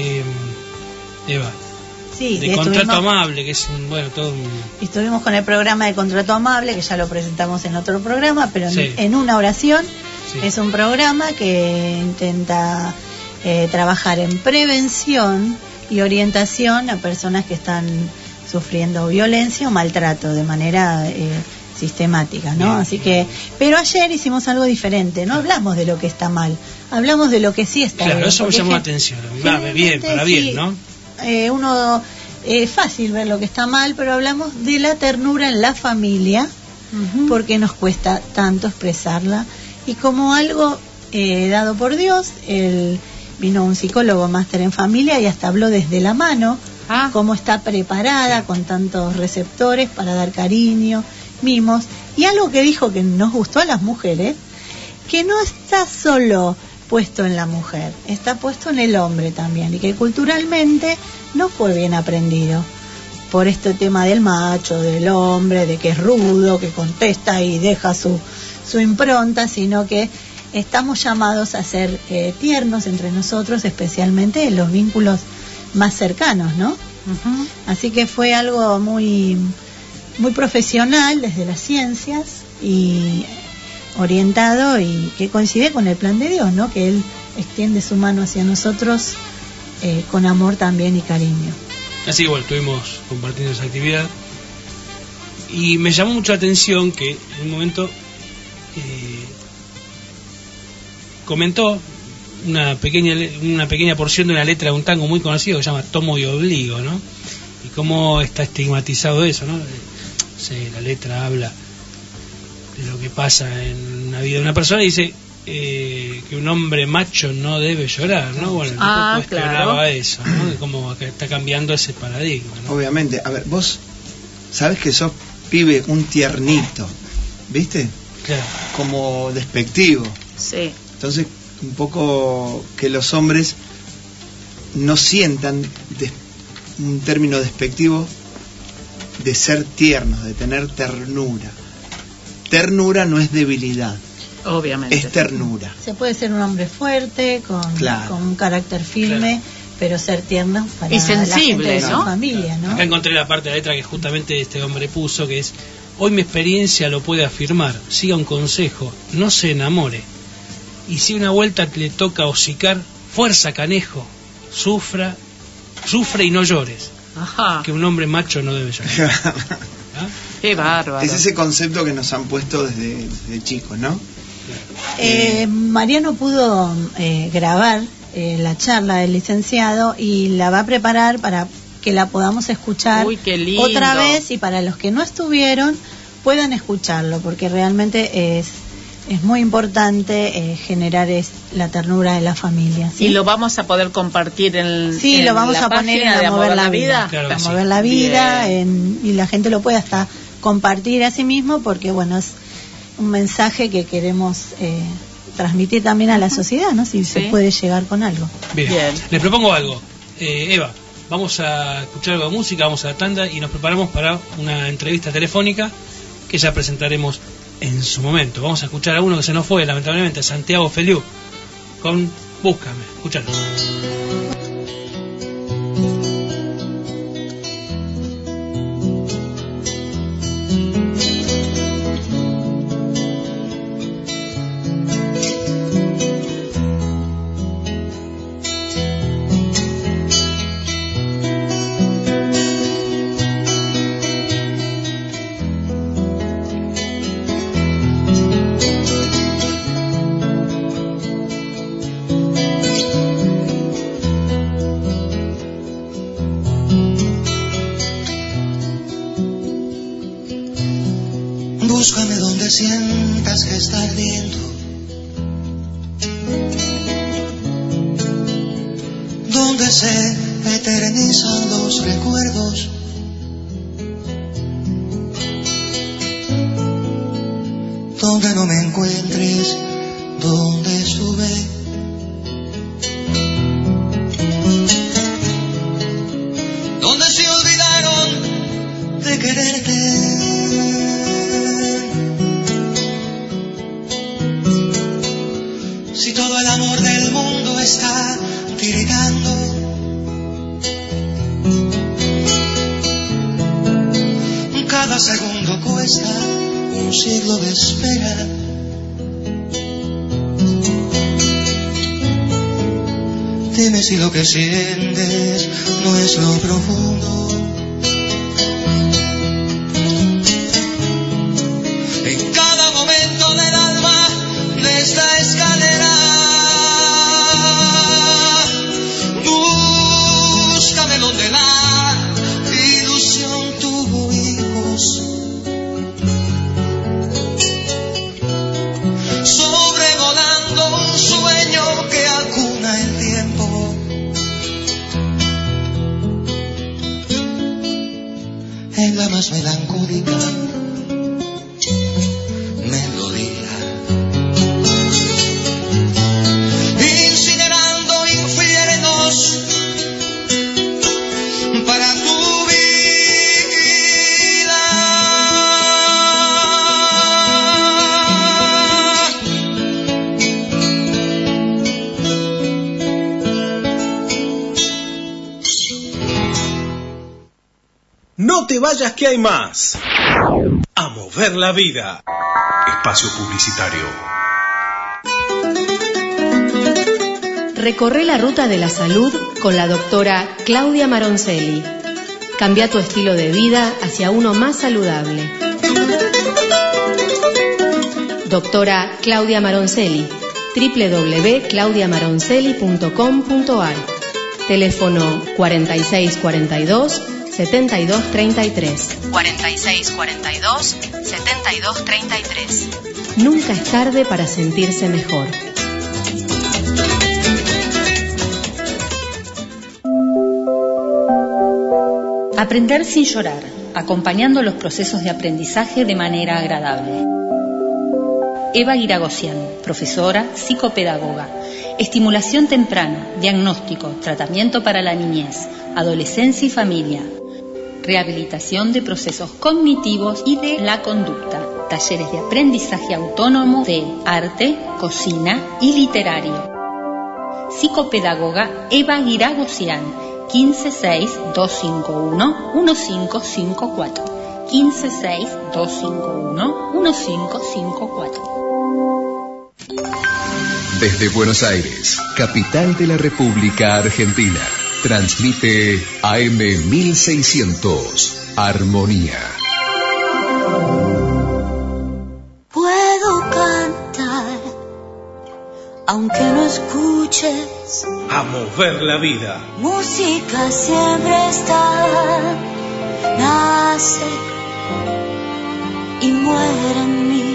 [SPEAKER 2] Eva.
[SPEAKER 4] Sí,
[SPEAKER 2] de contrato amable, que es todo un...
[SPEAKER 4] Estuvimos con el programa de contrato amable, que ya lo presentamos en otro programa, pero en una oración. Sí. Es un programa que intenta trabajar en prevención y orientación a personas que están sufriendo violencia o maltrato de manera sistemática, ¿no?
[SPEAKER 2] Bien.
[SPEAKER 4] Así que, pero ayer hicimos algo diferente, no hablamos de lo que está mal, hablamos de lo que sí está bien.
[SPEAKER 2] Claro, eso me llamó la atención, bien, para bien, ¿no?
[SPEAKER 4] Uno es fácil ver lo que está mal, pero hablamos de la ternura en la familia, porque nos cuesta tanto expresarla, y como algo dado por Dios, vino un psicólogo máster en familia y hasta habló desde la mano, cómo está preparada con tantos receptores para dar cariño, mimos, y algo que dijo que nos gustó a las mujeres, que no está solo puesto en la mujer, está puesto en el hombre también, y que culturalmente no fue bien aprendido por este tema del macho, del hombre, de que es rudo, que contesta y deja su impronta, sino que estamos llamados a ser tiernos entre nosotros, especialmente en los vínculos más cercanos, ¿no? Uh-huh. Así que fue algo muy, muy profesional desde las ciencias y orientado, y que coincide con el plan de Dios, ¿no? Que Él extiende su mano hacia nosotros con amor también y cariño.
[SPEAKER 2] Así que bueno, estuvimos compartiendo esa actividad y me llamó mucho la atención que en un momento comentó una pequeña porción de una letra de un tango muy conocido que se llama Tomo y Obligo, ¿no? Y cómo está estigmatizado eso, ¿no? Sí, la letra habla de lo que pasa en la vida de una persona y dice que un hombre macho no debe llorar, ¿no? Bueno, cuestionaba claro. Eso, ¿no? De cómo está cambiando ese paradigma, ¿no?
[SPEAKER 5] Obviamente, a ver, vos sabés que sos pibe, un tiernito, ¿viste?
[SPEAKER 2] Claro.
[SPEAKER 5] Como despectivo.
[SPEAKER 3] Sí.
[SPEAKER 5] Entonces, un poco que los hombres no sientan un término despectivo de ser tiernos, de tener ternura. Ternura no es debilidad.
[SPEAKER 3] Obviamente.
[SPEAKER 5] Es ternura.
[SPEAKER 4] Se puede ser un hombre fuerte, con un carácter firme, claro. Pero ser tierno para
[SPEAKER 3] y sensible,
[SPEAKER 4] la gente de
[SPEAKER 3] ¿no?
[SPEAKER 4] su familia, ¿no?
[SPEAKER 2] Acá encontré la parte de la letra que justamente este hombre puso, que es: hoy mi experiencia lo puede afirmar, siga un consejo, no se enamore. Y si una vuelta le toca hocicar, fuerza canejo, sufre y no llores.
[SPEAKER 3] Ajá.
[SPEAKER 2] Que un hombre macho no debe llorar.
[SPEAKER 3] ¿Ah? Qué bárbaro.
[SPEAKER 5] Es ese concepto que nos han puesto desde chicos, ¿no?
[SPEAKER 4] Mariano pudo grabar la charla del licenciado y la va a preparar para que la podamos escuchar.
[SPEAKER 3] Uy, qué lindo.
[SPEAKER 4] Otra vez, y para los que no estuvieron puedan escucharlo, porque realmente es muy importante generar la ternura de la familia, ¿sí?
[SPEAKER 3] Y lo vamos a poder compartir en
[SPEAKER 4] lo vamos a poner en Mover la Vida,
[SPEAKER 2] claro, sí.
[SPEAKER 4] Mover la Vida, y la gente lo puede hasta compartir a sí mismo, porque bueno, es un mensaje que queremos transmitir también a la sociedad, ¿no? Si se puede llegar con algo.
[SPEAKER 2] Bien. Les propongo algo. Eva, vamos a escuchar algo de música, vamos a la tanda y nos preparamos para una entrevista telefónica que ya presentaremos en su momento. Vamos a escuchar a uno que se nos fue, lamentablemente, Santiago Feliú, con Búscame. Escuchalo.
[SPEAKER 13] Búscame donde sientas que está ardiendo, donde se eternizan los recuerdos, donde no me encuentres, donde estuve, donde se olvidaron de quererte. Si todo el amor del mundo está tiritando, cada segundo cuesta un siglo de espera. Dime si lo que sientes no es lo profundo. En cada momento del alma de esta escalera, búscame donde la ilusión tuvo hijos, sobrevolando un sueño que acuna el tiempo.
[SPEAKER 1] No te vayas que hay más. A mover la vida. Espacio publicitario.
[SPEAKER 8] Recorre la ruta de la salud con la doctora Claudia Maroncelli. Cambia tu estilo de vida hacia uno más saludable. Doctora Claudia Maroncelli, www.claudiamaroncelli.com.ar. Teléfono 4642-7233. 4642-7233. Nunca es tarde para sentirse mejor.
[SPEAKER 9] Aprender sin llorar, acompañando los procesos de aprendizaje de manera agradable. Eva Guiragosian, profesora, psicopedagoga. Estimulación temprana, diagnóstico, tratamiento para la niñez, adolescencia y familia. Rehabilitación de procesos cognitivos y de la conducta. Talleres de aprendizaje autónomo de arte, cocina y literario. Psicopedagoga Eva Guiragosian, 156251-1554. 156251-1554.
[SPEAKER 10] Desde Buenos Aires, capital de la República Argentina, transmite AM 1600, Armonía.
[SPEAKER 7] Puedo cantar, aunque no escuches.
[SPEAKER 1] A mover la vida.
[SPEAKER 7] Música siempre está, nace y muere en mí.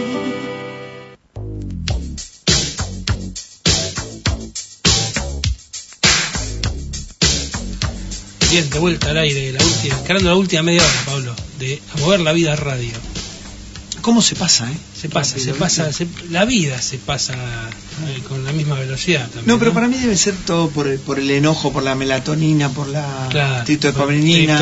[SPEAKER 2] Bien, de vuelta al aire, encarando la última media hora, Pablo, de A Mover la Vida Radio.
[SPEAKER 5] ¿Cómo se pasa,
[SPEAKER 2] la vida se pasa con la misma velocidad también.
[SPEAKER 5] No, pero para mí debe ser todo por el enojo, por la melatonina, por la triptofano,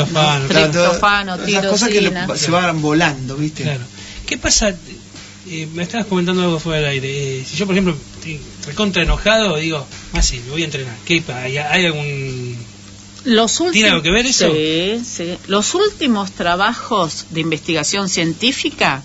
[SPEAKER 5] esas cosas que se van volando, ¿viste?
[SPEAKER 2] Claro. ¿Qué pasa? Me estabas comentando algo fuera del aire. Si yo, por ejemplo, estoy recontra enojado, digo, sí, me voy a entrenar. ¿Qué hay algún... ¿Tiene algo que ver eso?
[SPEAKER 3] Sí. Los últimos trabajos de investigación científica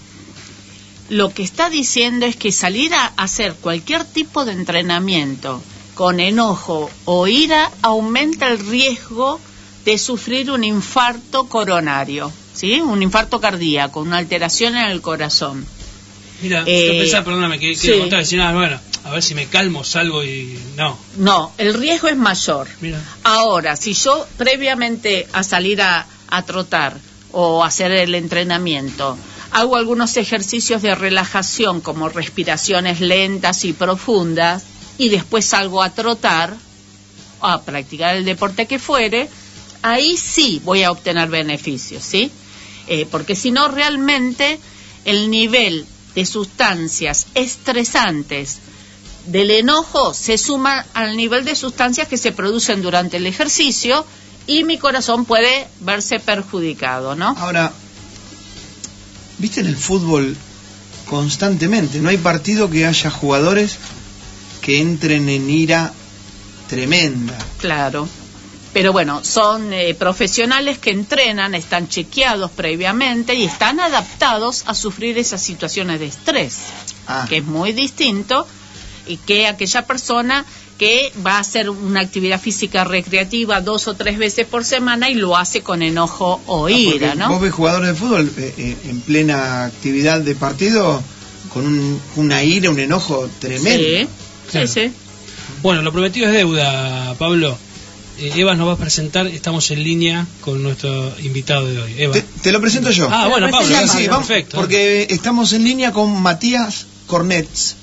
[SPEAKER 3] lo que está diciendo es que salir a hacer cualquier tipo de entrenamiento con enojo o ira aumenta el riesgo de sufrir un infarto coronario, ¿sí? Un infarto cardíaco, una alteración en el corazón.
[SPEAKER 2] Mira, yo pensaba, perdóname, que contar, decir, bueno, a ver si me calmo, salgo y... No,
[SPEAKER 3] el riesgo es mayor.
[SPEAKER 2] Mira.
[SPEAKER 3] Ahora, si yo previamente a salir a trotar o hacer el entrenamiento, hago algunos ejercicios de relajación como respiraciones lentas y profundas y después salgo a trotar o a practicar el deporte que fuere, ahí sí voy a obtener beneficios, ¿sí? Porque si no, realmente el nivel de sustancias estresantes del enojo se suma al nivel de sustancias que se producen durante el ejercicio y mi corazón puede verse perjudicado, ¿no?
[SPEAKER 5] Ahora, ¿viste en el fútbol constantemente? No hay partido que haya jugadores que entren en ira tremenda.
[SPEAKER 3] Claro. Pero bueno, son profesionales que entrenan, están chequeados previamente y están adaptados a sufrir esas situaciones de estrés, que es muy distinto y que aquella persona que va a hacer una actividad física recreativa 2 o 3 veces por semana y lo hace con enojo o ira, ¿no?
[SPEAKER 5] Vos ves jugadores de fútbol en plena actividad de partido con una ira, un enojo tremendo.
[SPEAKER 3] Sí.
[SPEAKER 2] Bueno, lo prometido es deuda, Pablo. Eva nos va a presentar, estamos en línea con nuestro invitado de hoy. Eva.
[SPEAKER 5] Te lo presento yo.
[SPEAKER 2] Bueno, Pablo,
[SPEAKER 5] sí, vamos, perfecto. Porque estamos en línea con Matías Cornets,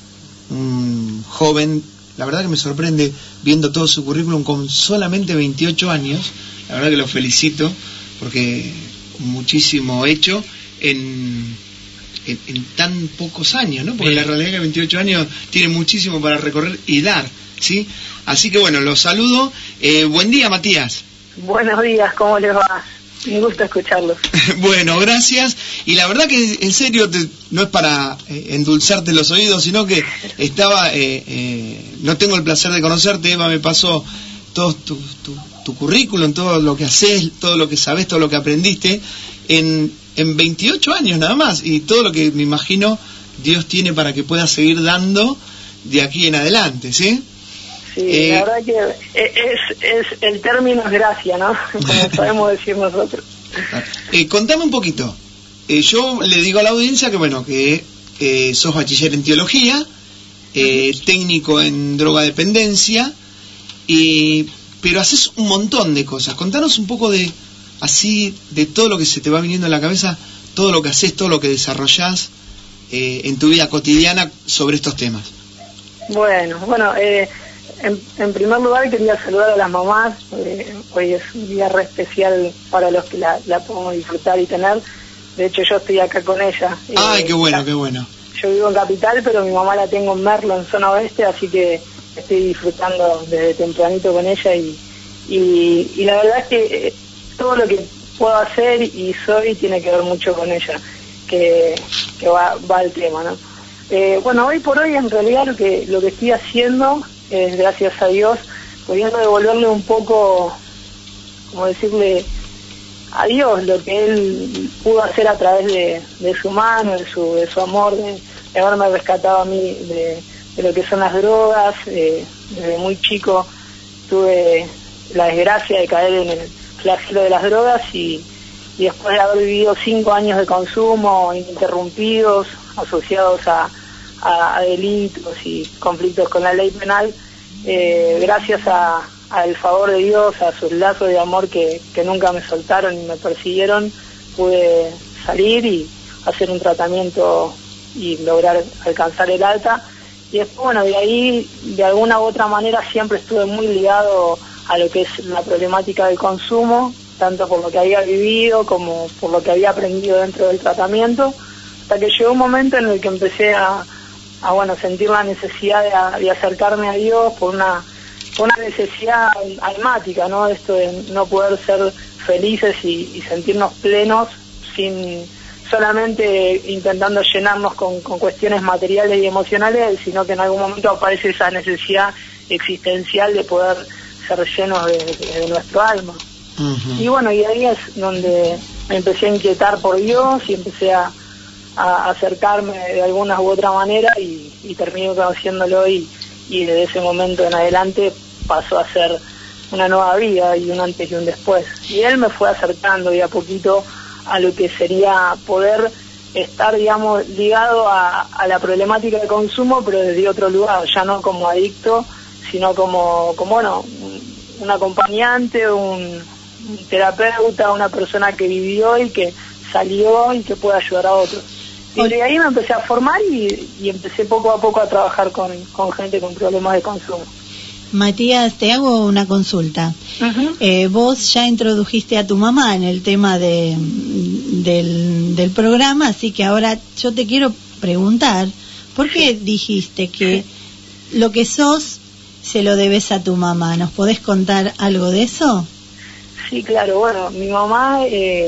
[SPEAKER 5] un joven, la verdad que me sorprende viendo todo su currículum con solamente 28 años. La verdad que lo felicito porque muchísimo hecho en tan pocos años, ¿no? Porque la realidad es que 28 años tiene muchísimo para recorrer y dar, ¿sí? Así que bueno, los saludo. Buen día, Matías.
[SPEAKER 14] Buenos días, ¿cómo les va? Me gusta escucharlos.
[SPEAKER 5] Bueno, gracias. Y la verdad que en serio no es para endulzarte los oídos, sino que no tengo el placer de conocerte. Eva me pasó todos tus tu currículum, todo lo que haces, todo lo que sabes, todo lo que aprendiste en 28 años nada más, y todo lo que me imagino Dios tiene para que puedas seguir dando de aquí en adelante, ¿sí?
[SPEAKER 14] Sí, la verdad que el término es gracia, ¿no? Como podemos decir nosotros.
[SPEAKER 5] Contame un poquito. Yo le digo a la audiencia que bueno, que sos bachiller en teología, técnico en drogadependencia, pero haces un montón de cosas. Contanos un poco de todo lo que se te va viniendo en la cabeza, todo lo que haces, todo lo que desarrollás en tu vida cotidiana sobre estos temas.
[SPEAKER 14] Bueno, en primer lugar quería saludar a las mamás. Hoy es un día re especial para los que la podemos disfrutar y tener. De hecho, yo estoy acá con ella.
[SPEAKER 5] ¡Ay, qué bueno, qué bueno!
[SPEAKER 14] Yo vivo en Capital, pero mi mamá la tengo en Merlo, en zona oeste, así que estoy disfrutando desde tempranito con ella y la verdad es que todo lo que puedo hacer y soy tiene que ver mucho con ella, que va al tema, ¿no? Hoy por hoy en realidad lo que estoy haciendo es, gracias a Dios, pudiendo devolverle un poco, como decirle, a Dios lo que Él pudo hacer a través de su mano, de su amor, de haberme rescatado a mí de lo que son las drogas. Desde muy chico tuve la desgracia de caer en el flagelo de las drogas y después de haber vivido 5 años de consumo ininterrumpidos, asociados a delitos y conflictos con la ley penal, gracias al favor de Dios, a sus lazos de amor que nunca me soltaron y me persiguieron, pude salir y hacer un tratamiento y lograr alcanzar el alta. Y después, de ahí, de alguna u otra manera, siempre estuve muy ligado a lo que es la problemática del consumo, tanto por lo que había vivido como por lo que había aprendido dentro del tratamiento, hasta que llegó un momento en el que empecé a sentir la necesidad de acercarme a Dios por una necesidad almática, ¿no? Esto de no poder ser felices y sentirnos plenos sin solamente intentando llenarnos con cuestiones materiales y emocionales, sino que en algún momento aparece esa necesidad existencial de poder ser llenos de nuestro alma. Uh-huh. Y ahí es donde me empecé a inquietar por Dios y empecé a acercarme de alguna u otra manera y terminé conociéndolo y desde ese momento en adelante pasó a ser una nueva vida y un antes y un después. Y Él me fue acercando de a poquito a lo que sería poder estar, ligado a la problemática de consumo, pero desde otro lugar, ya no como adicto, sino como un acompañante, un terapeuta, una persona que vivió y que salió y que puede ayudar a otros. Y de ahí me empecé a formar y empecé poco a poco a trabajar con gente con problemas de consumo.
[SPEAKER 4] Matías, te hago una consulta. Uh-huh. Vos ya introdujiste a tu mamá en el tema del programa, así que ahora yo te quiero preguntar, ¿por qué dijiste que lo que sos se lo debes a tu mamá? ¿Nos podés contar algo de eso?
[SPEAKER 14] Sí, claro. Mi mamá,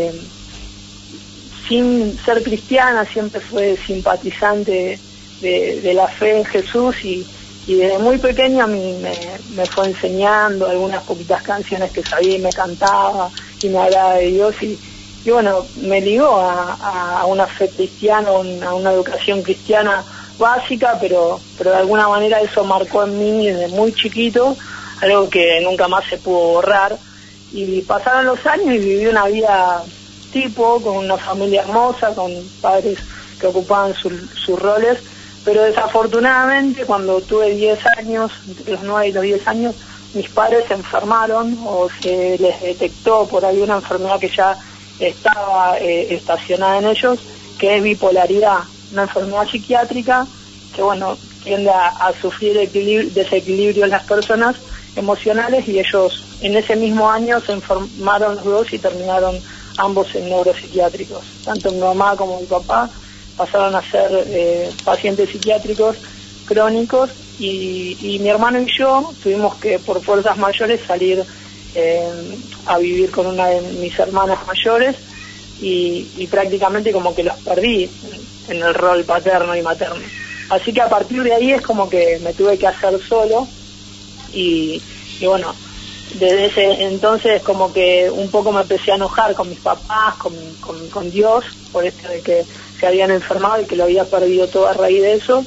[SPEAKER 14] sin ser cristiana, siempre fue simpatizante de la fe en Jesús y desde muy pequeña a mí me fue enseñando algunas poquitas canciones que sabía y me cantaba y me hablaba de Dios y me ligó a una fe cristiana, a una educación cristiana básica, pero de alguna manera eso marcó en mí desde muy chiquito, algo que nunca más se pudo borrar. Y pasaron los años y viví una vida tipo, con una familia hermosa, con padres que ocupaban sus roles, pero desafortunadamente cuando tuve 10 años, entre los 9 y los 10 años, mis padres se enfermaron o se les detectó por alguna enfermedad que ya estaba estacionada en ellos, que es bipolaridad, una enfermedad psiquiátrica que tiende a sufrir desequilibrio en las personas emocionales, y ellos en ese mismo año se enfermaron los dos y terminaron ambos en neuropsiquiátricos. Tanto mi mamá como mi papá pasaron a ser pacientes psiquiátricos crónicos y mi hermano y yo tuvimos que por fuerzas mayores salir a vivir con una de mis hermanas mayores y prácticamente como que los perdí en el rol paterno y materno. Así que a partir de ahí es como que me tuve que hacer solo y desde ese entonces como que un poco me empecé a enojar con mis papás, con Dios, por esto de que se habían enfermado y que lo había perdido todo a raíz de eso.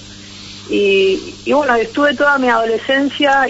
[SPEAKER 14] Y bueno, estuve toda mi adolescencia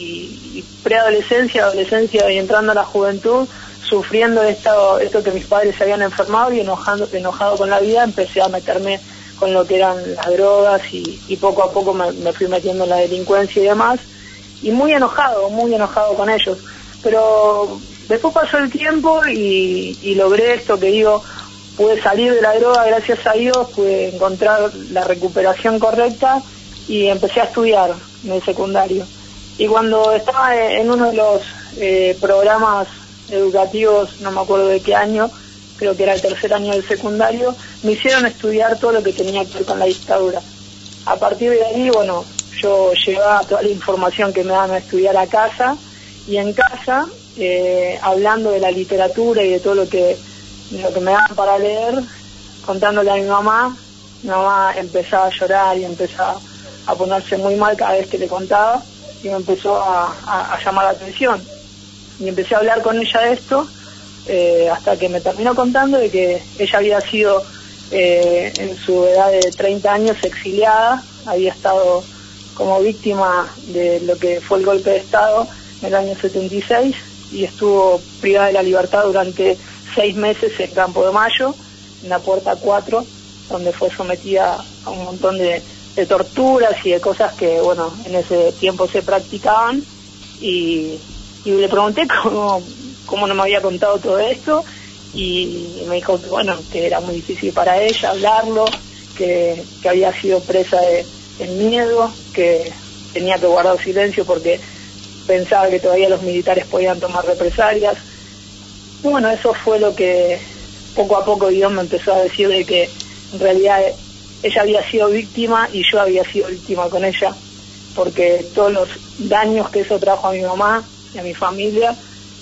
[SPEAKER 14] y preadolescencia, adolescencia y entrando a la juventud, sufriendo esto que mis padres se habían enfermado y enojado con la vida, empecé a meterme con lo que eran las drogas y poco a poco me fui metiendo en la delincuencia y demás, y muy enojado con ellos. Pero después pasó el tiempo y logré esto que digo, pude salir de la droga, gracias a Dios, pude encontrar la recuperación correcta y empecé a estudiar en el secundario. Y cuando estaba en uno de los programas educativos, no me acuerdo de qué año, creo que era el tercer año del secundario, me hicieron estudiar todo lo que tenía que ver con la dictadura. A partir de ahí, bueno, yo llevaba toda la información que me daban a estudiar a casa, y en casa, hablando de la literatura y de todo lo que me daban para leer, contándole a mi mamá empezaba a llorar y empezaba a ponerse muy mal cada vez que le contaba, y me empezó a llamar la atención. Y empecé a hablar con ella de esto, hasta que me terminó contando de que ella había sido, en su edad de 30 años, exiliada, había estado como víctima de lo que fue el golpe de Estado en el año 76, y estuvo privada de la libertad durante 6 meses en Campo de Mayo, en la Puerta 4, donde fue sometida a un montón de torturas y de cosas que, bueno, en ese tiempo se practicaban, y le pregunté cómo no me había contado todo esto, y me dijo que, bueno, que era muy difícil para ella hablarlo, que había sido presa del miedo, que tenía que guardar silencio porque pensaba que todavía los militares podían tomar represalias. Y bueno, eso fue lo que poco a poco Dios me empezó a decir, de que en realidad ella había sido víctima y yo había sido víctima con ella, porque todos los daños que eso trajo a mi mamá y a mi familia,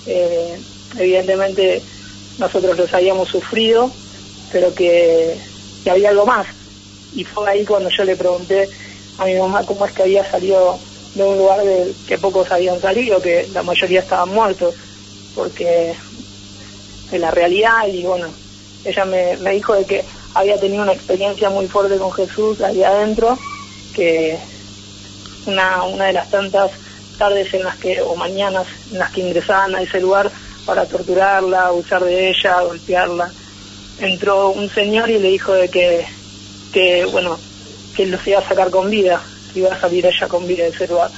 [SPEAKER 14] evidentemente nosotros los habíamos sufrido, pero que había algo más. Y fue ahí cuando yo le pregunté a mi mamá cómo es que había salido de un lugar del que pocos habían salido, que la mayoría estaban muertos, porque en la realidad, y bueno, ella me dijo de que había tenido una experiencia muy fuerte con Jesús ahí adentro, que una de las tantas tardes o mañanas en las que ingresaban a ese lugar para torturarla, abusar de ella, golpearla, entró un señor y le dijo de que bueno, que él los iba a sacar con vida, que iba a salir ella con vida de ese lugar.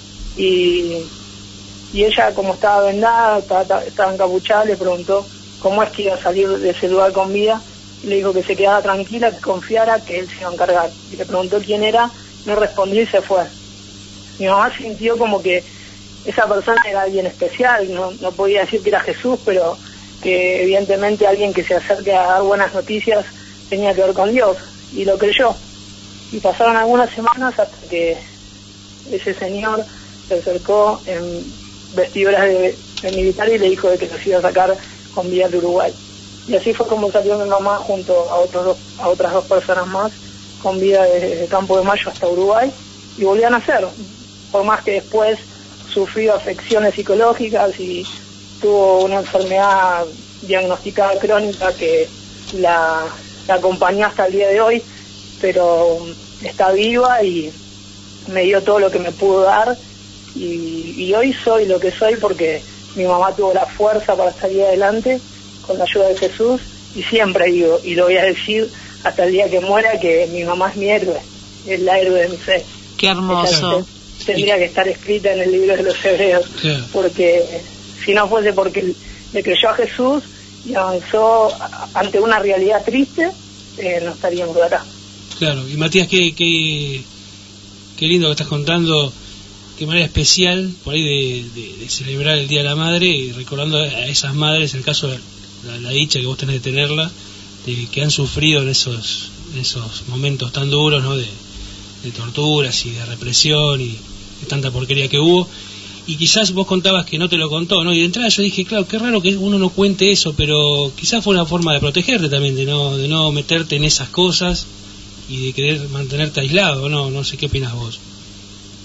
[SPEAKER 14] Y ella, como estaba vendada, estaba encapuchada, le preguntó cómo es que iba a salir de ese lugar con vida, y le dijo que se quedara tranquila, que confiara, que él se iba a encargar. Y le preguntó quién era, no respondió y se fue. Mi mamá sintió como que esa persona era alguien especial, no podía decir que era Jesús, pero que evidentemente alguien que se acerque a dar buenas noticias tenía que ver con Dios, y lo creyó. Y pasaron algunas semanas hasta que ese señor se acercó en vestiduras de militar y le dijo de que los iba a sacar con vida de Uruguay. Y así fue como salió mi mamá junto a otras dos personas más con vida desde Campo de Mayo hasta Uruguay, y volvían a nacer, por más que después sufrió afecciones psicológicas y tuvo una enfermedad diagnosticada crónica que la acompañó hasta el día de hoy, pero está viva y me dio todo lo que me pudo dar, y hoy soy lo que soy porque mi mamá tuvo la fuerza para salir adelante con la ayuda de Jesús, y siempre digo, y lo voy a decir hasta el día que muera, que mi mamá es mi héroe, es la héroe de mi fe.
[SPEAKER 3] Qué hermoso.
[SPEAKER 14] Tendría que estar escrita en el libro de los Hebreos, porque si no fuese porque le creyó a Jesús y avanzó ante una realidad triste, no estaríamos acá.
[SPEAKER 2] Claro, y Matías, qué lindo que estás contando, qué manera especial por ahí de celebrar el Día de la Madre, y recordando a esas madres, en el caso de la dicha que vos tenés de tenerla, que han sufrido en esos momentos tan duros, ¿no? de torturas y de represión y de tanta porquería que hubo. Y quizás vos contabas que no te lo contó, ¿no? Y de entrada yo dije, claro, qué raro que uno no cuente eso, pero quizás fue una forma de protegerte también, de no meterte en esas cosas y de querer mantenerte aislado, ¿no? No sé qué opinas vos.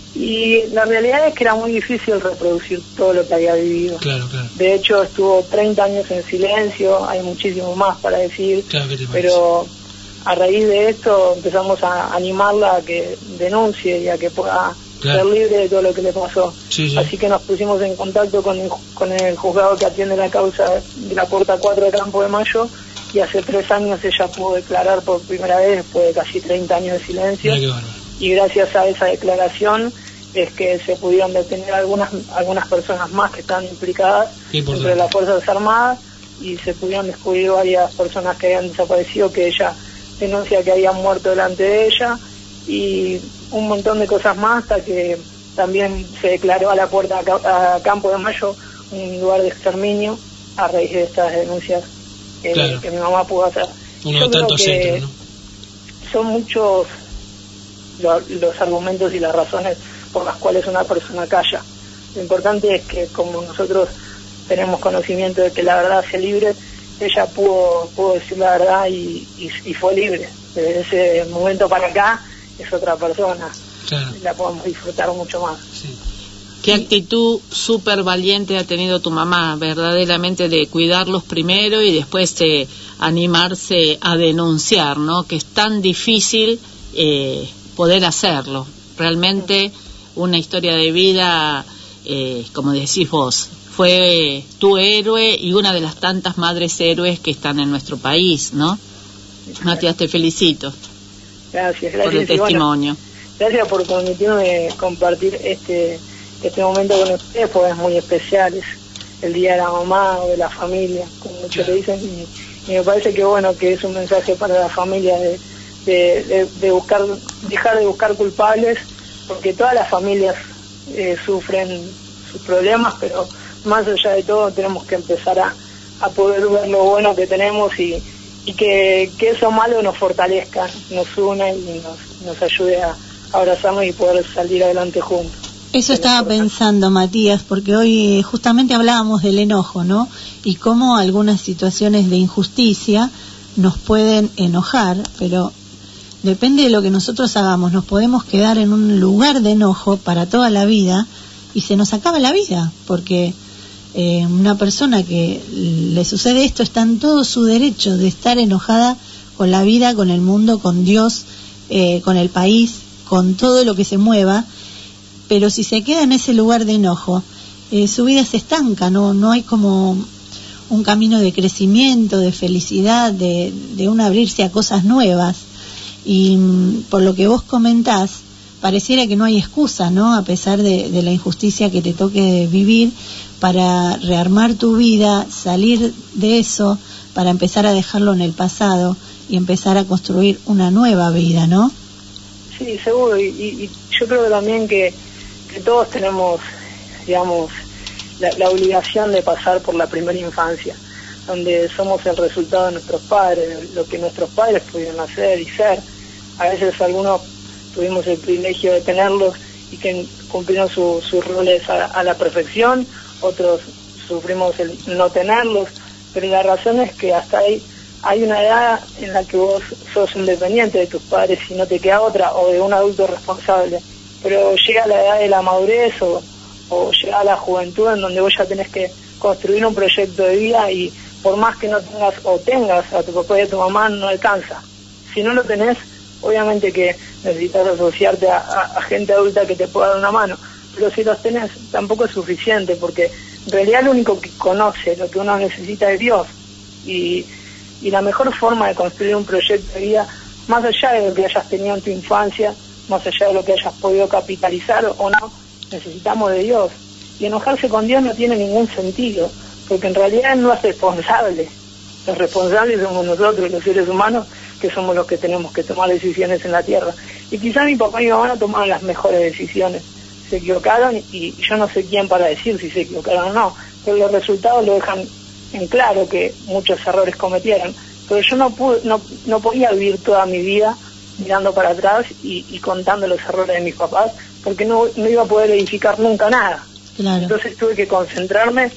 [SPEAKER 14] Y la realidad es que era muy difícil reproducir todo lo que había vivido.
[SPEAKER 2] Claro.
[SPEAKER 14] De hecho, estuvo 30 años en silencio, hay muchísimo más para decir,
[SPEAKER 2] claro, ¿qué te parece?
[SPEAKER 14] Pero a raíz de esto empezamos a animarla a que denuncie y a que pueda ser libre de todo lo que le pasó.
[SPEAKER 2] Sí.
[SPEAKER 14] Así que nos pusimos en contacto con el juzgado que atiende la causa de la Puerta 4 de Campo de Mayo, y hace 3 años ella pudo declarar por primera vez después de casi 30 años de silencio. Y gracias a esa declaración es que se pudieron detener algunas personas más que están implicadas entre las Fuerzas Armadas, y se pudieron descubrir varias personas que habían desaparecido, que ella denuncia que habían muerto delante de ella, y un montón de cosas más, hasta que también se declaró a la Puerta a Campo de Mayo un lugar de exterminio a raíz de estas denuncias que mi mamá pudo hacer.
[SPEAKER 2] Uno de tantos centros, ¿no?
[SPEAKER 14] Son muchos los argumentos y las razones por las cuales una persona calla. Lo importante es que, como nosotros tenemos conocimiento de que la verdad hace libre, ella pudo decir la verdad y fue libre. Desde ese momento para acá es otra persona.
[SPEAKER 2] Claro.
[SPEAKER 14] La podemos disfrutar mucho más.
[SPEAKER 2] Sí.
[SPEAKER 3] Qué actitud súper valiente ha tenido tu mamá, verdaderamente, de cuidarlos primero y después animarse a denunciar, ¿no? Que es tan difícil poder hacerlo. Realmente una historia de vida, como decís vos, fue tu héroe y una de las tantas madres héroes que están en nuestro país, ¿no? Matías, te felicito.
[SPEAKER 14] Gracias
[SPEAKER 3] por el testimonio.
[SPEAKER 14] Gracias por permitirme compartir este momento con ustedes, porque es muy especial, es el Día de la Mamá o de la familia, como muchos le dicen, y me parece que bueno, que es un mensaje para la familia de dejar de buscar culpables, porque todas las familias sufren sus problemas, pero más allá de todo tenemos que empezar a poder ver lo bueno que tenemos y que eso malo nos fortalezca, nos una y nos ayude a abrazarnos y poder salir adelante juntos.
[SPEAKER 4] Eso estaba pensando, Matías, porque hoy justamente hablábamos del enojo, ¿no? Y cómo algunas situaciones de injusticia nos pueden enojar, pero depende de lo que nosotros hagamos. Nos podemos quedar en un lugar de enojo para toda la vida y se nos acaba la vida, porque una persona que le sucede esto está en todo su derecho de estar enojada con la vida, con el mundo, con Dios, con el país, con todo lo que se mueva. Pero si se queda en ese lugar de enojo, su vida se estanca, no hay como un camino de crecimiento, de felicidad, de un abrirse a cosas nuevas. Y por lo que vos comentás, pareciera que no hay excusa, ¿no? A pesar de la injusticia que te toque vivir, para rearmar tu vida, salir de eso, para empezar a dejarlo en el pasado y empezar a construir una nueva vida, ¿no?
[SPEAKER 14] Sí, seguro, y yo creo que también que todos tenemos, digamos, la obligación de pasar por la primera infancia, donde somos el resultado de nuestros padres, lo que nuestros padres pudieron hacer y ser. A veces algunos tuvimos el privilegio de tenerlos y que cumplieron sus roles a la perfección, otros sufrimos el no tenerlos, pero la razón es que hasta ahí hay una edad en la que vos sos independiente de tus padres y no te queda otra, o de un adulto responsable, pero llega la edad de la madurez o llega la juventud en donde vos ya tenés que construir un proyecto de vida, y por más que no tengas o tengas a tu papá y a tu mamá, no alcanza. Si no lo tenés, obviamente que necesitas asociarte a gente adulta que te pueda dar una mano, pero si los tenés tampoco es suficiente, porque en realidad lo único que conoce lo que uno necesita es Dios, y la mejor forma de construir un proyecto de vida, más allá de lo que hayas tenido en tu infancia, más allá de lo que hayas podido capitalizar o no, necesitamos de Dios. Y enojarse con Dios no tiene ningún sentido, porque en realidad no es responsable. Los responsables somos nosotros, los seres humanos, que somos los que tenemos que tomar decisiones en la tierra. Y quizá mi papá y mi mamá no tomaron las mejores decisiones, se equivocaron, y yo no sé quién para decir si se equivocaron o no, pero los resultados lo dejan en claro, que muchos errores cometieron. Pero yo no podía vivir toda mi vida mirando para atrás y contando los errores de mis papás, porque no iba a poder edificar nunca nada.
[SPEAKER 4] Claro.
[SPEAKER 14] Entonces tuve que concentrarme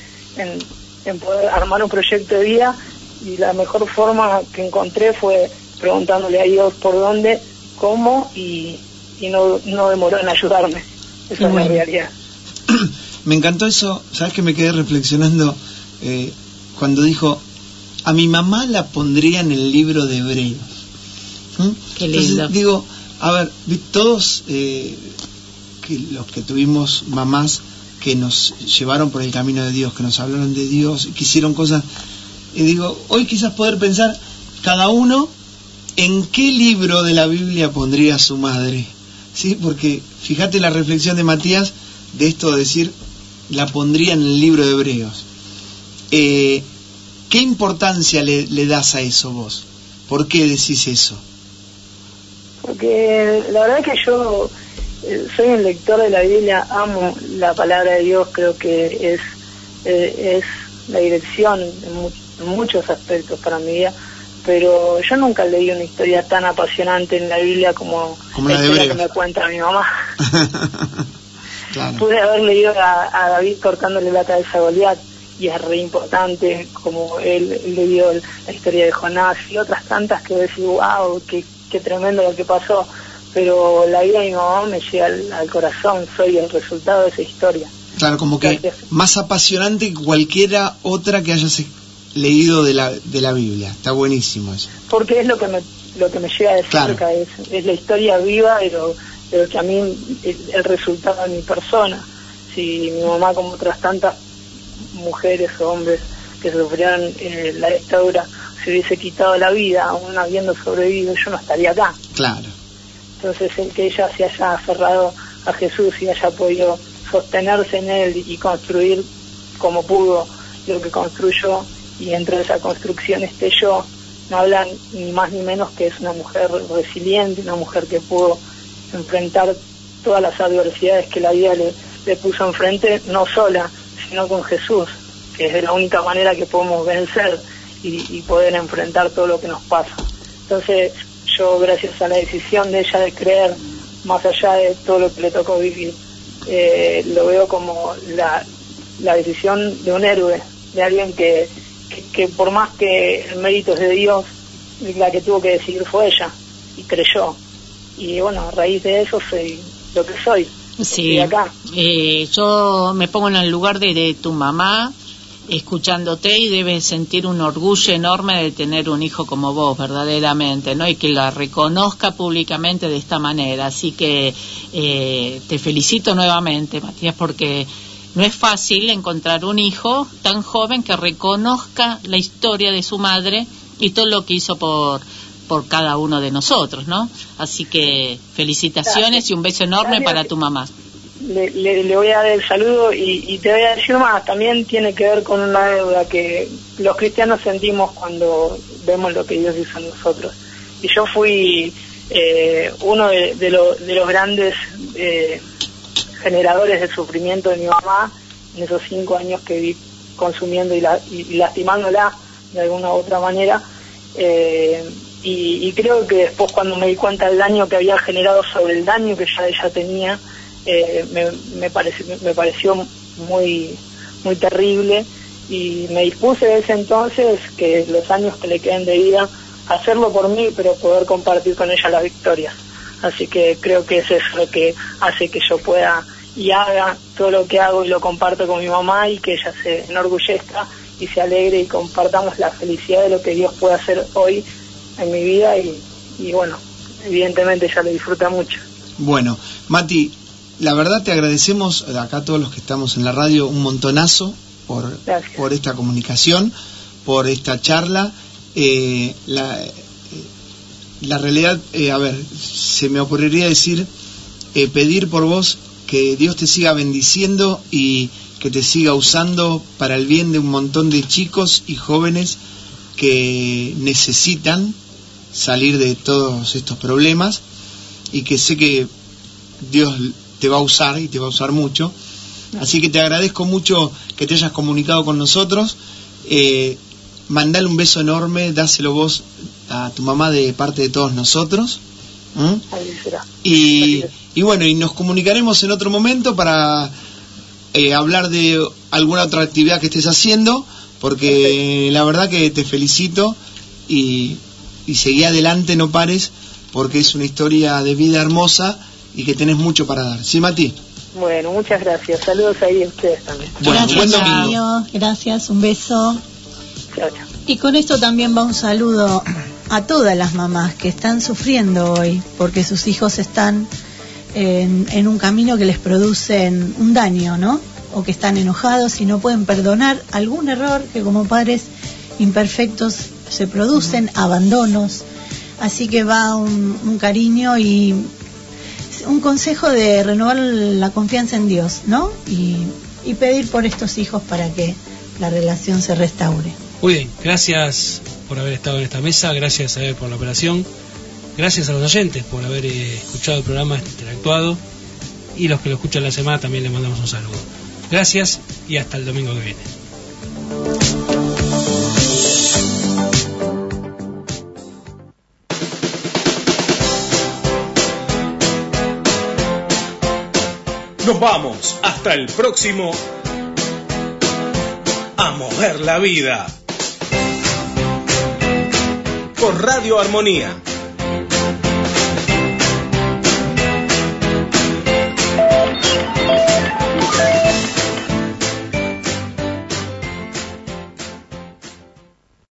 [SPEAKER 14] en poder armar un proyecto de vida, y la mejor forma que encontré fue preguntándole a Dios por dónde, cómo, y no demoró en ayudarme. Esa es la realidad.
[SPEAKER 5] Me encantó eso, ¿sabes que me quedé reflexionando cuando dijo, a mi mamá la pondría en el libro de Hebreos?
[SPEAKER 3] Qué lindo.
[SPEAKER 5] Entonces, digo, a ver, todos los que tuvimos mamás que nos llevaron por el camino de Dios, que nos hablaron de Dios, que hicieron cosas, y digo, hoy quizás poder pensar cada uno en qué libro de la Biblia pondría a su madre, ¿sí? Porque fíjate la reflexión de Matías de esto de decir, la pondría en el libro de Hebreos. ¿Qué importancia le das a eso vos? ¿Por qué decís eso?
[SPEAKER 14] Porque la verdad es que yo soy un lector de la Biblia, amo la palabra de Dios, creo que es la dirección en muchos aspectos para mi vida, pero yo nunca leí una historia tan apasionante en la Biblia como la historia que me cuenta mi mamá. Claro. Pude haber leído a David cortándole la cabeza a Goliat, y es re importante, como él leyó la historia de Jonás y otras tantas que decís, wow, qué tremendo lo que pasó, pero la vida de mi mamá me llega al corazón, soy el resultado de esa historia. Claro, como que
[SPEAKER 5] más apasionante que cualquiera otra que hayas leído de la Biblia. Está buenísimo eso.
[SPEAKER 14] Porque es lo que me llega de cerca, claro. Es la historia viva de lo que a mí el resultado de mi persona. Si mi mamá, como otras tantas mujeres o hombres que sufrieron la dictadura, se hubiese quitado la vida, aún habiendo sobrevivido, yo no estaría acá. Claro. Entonces el que ella se haya aferrado a Jesús y haya podido sostenerse en él y construir como pudo lo que construyó, y dentro de esa construcción esté yo, no hablan ni más ni menos que es una mujer resiliente, una mujer que pudo enfrentar todas las adversidades que la vida le puso enfrente, no sola, sino con Jesús, que es de la única manera que podemos vencer y poder enfrentar todo lo que nos pasa. Entonces yo, gracias a la decisión de ella de creer, más allá de todo lo que le tocó vivir, lo veo como la decisión de un héroe, de alguien que por más que el mérito es de Dios, la que tuvo que decidir fue ella, y creyó. Y bueno, a raíz de eso soy lo que soy.
[SPEAKER 3] Sí, acá. Yo me pongo en el lugar de tu mamá, escuchándote, y debes sentir un orgullo enorme de tener un hijo como vos, verdaderamente, ¿no? Y que la reconozca públicamente de esta manera. Así que te felicito nuevamente, Matías, porque no es fácil encontrar un hijo tan joven que reconozca la historia de su madre y todo lo que hizo por cada uno de nosotros, ¿no? Así que felicitaciones. Gracias. Y un beso enorme. Gracias. Para tu mamá.
[SPEAKER 14] Le voy a dar el saludo y te voy a decir más, también tiene que ver con una deuda que los cristianos sentimos cuando vemos lo que Dios hizo en nosotros. Y yo fui uno de los grandes generadores de sufrimiento de mi mamá en esos 5 años que vi consumiendo y lastimándola de alguna u otra manera, y creo que después, cuando me di cuenta del daño que había generado sobre el daño que ya ella tenía, me pareció muy muy terrible, y me dispuse desde entonces, que los años que le queden de vida, hacerlo por mí, pero poder compartir con ella las victorias. Así que creo que es eso lo que hace que yo pueda y haga todo lo que hago, y lo comparto con mi mamá, y que ella se enorgullezca y se alegre, y compartamos la felicidad de lo que Dios puede hacer hoy en mi vida, y bueno, evidentemente ella lo disfruta mucho.
[SPEAKER 5] Bueno, Mati, la verdad te agradecemos acá a todos los que estamos en la radio un montonazo por esta comunicación, por esta charla. La realidad, a ver, se me ocurriría decir, pedir por vos que Dios te siga bendiciendo y que te siga usando para el bien de un montón de chicos y jóvenes que necesitan salir de todos estos problemas, y que sé que Dios te va a usar, y te va a usar mucho. Así que te agradezco mucho que te hayas comunicado con nosotros. Mandale un beso enorme, dáselo vos a tu mamá de parte de todos nosotros.
[SPEAKER 14] Ahí será.
[SPEAKER 5] Y bueno, y nos comunicaremos en otro momento para hablar de alguna otra actividad que estés haciendo, porque la verdad que te felicito, y seguí adelante, no pares, porque es una historia de vida hermosa y que tenés mucho para dar. ¿Sí, Mati?
[SPEAKER 14] Bueno, muchas gracias. Saludos ahí a ustedes también.
[SPEAKER 4] Bueno, gracias, Mario. Gracias, un beso.
[SPEAKER 14] Chao, chao.
[SPEAKER 4] Y con esto también va un saludo a todas las mamás que están sufriendo hoy porque sus hijos están en un camino que les producen un daño, ¿no? O que están enojados y no pueden perdonar algún error que como padres imperfectos se producen, abandonos. Así que va un cariño y un consejo de renovar la confianza en Dios, ¿no? Y pedir por estos hijos para que la relación se restaure.
[SPEAKER 2] Muy bien, gracias por haber estado en esta mesa, gracias a él por la operación, gracias a los oyentes por haber escuchado el programa, interactuado, y los que lo escuchan la semana también les mandamos un saludo. Gracias y hasta el domingo que viene.
[SPEAKER 1] Nos vamos hasta el próximo A Mover la Vida por Radio Armonía.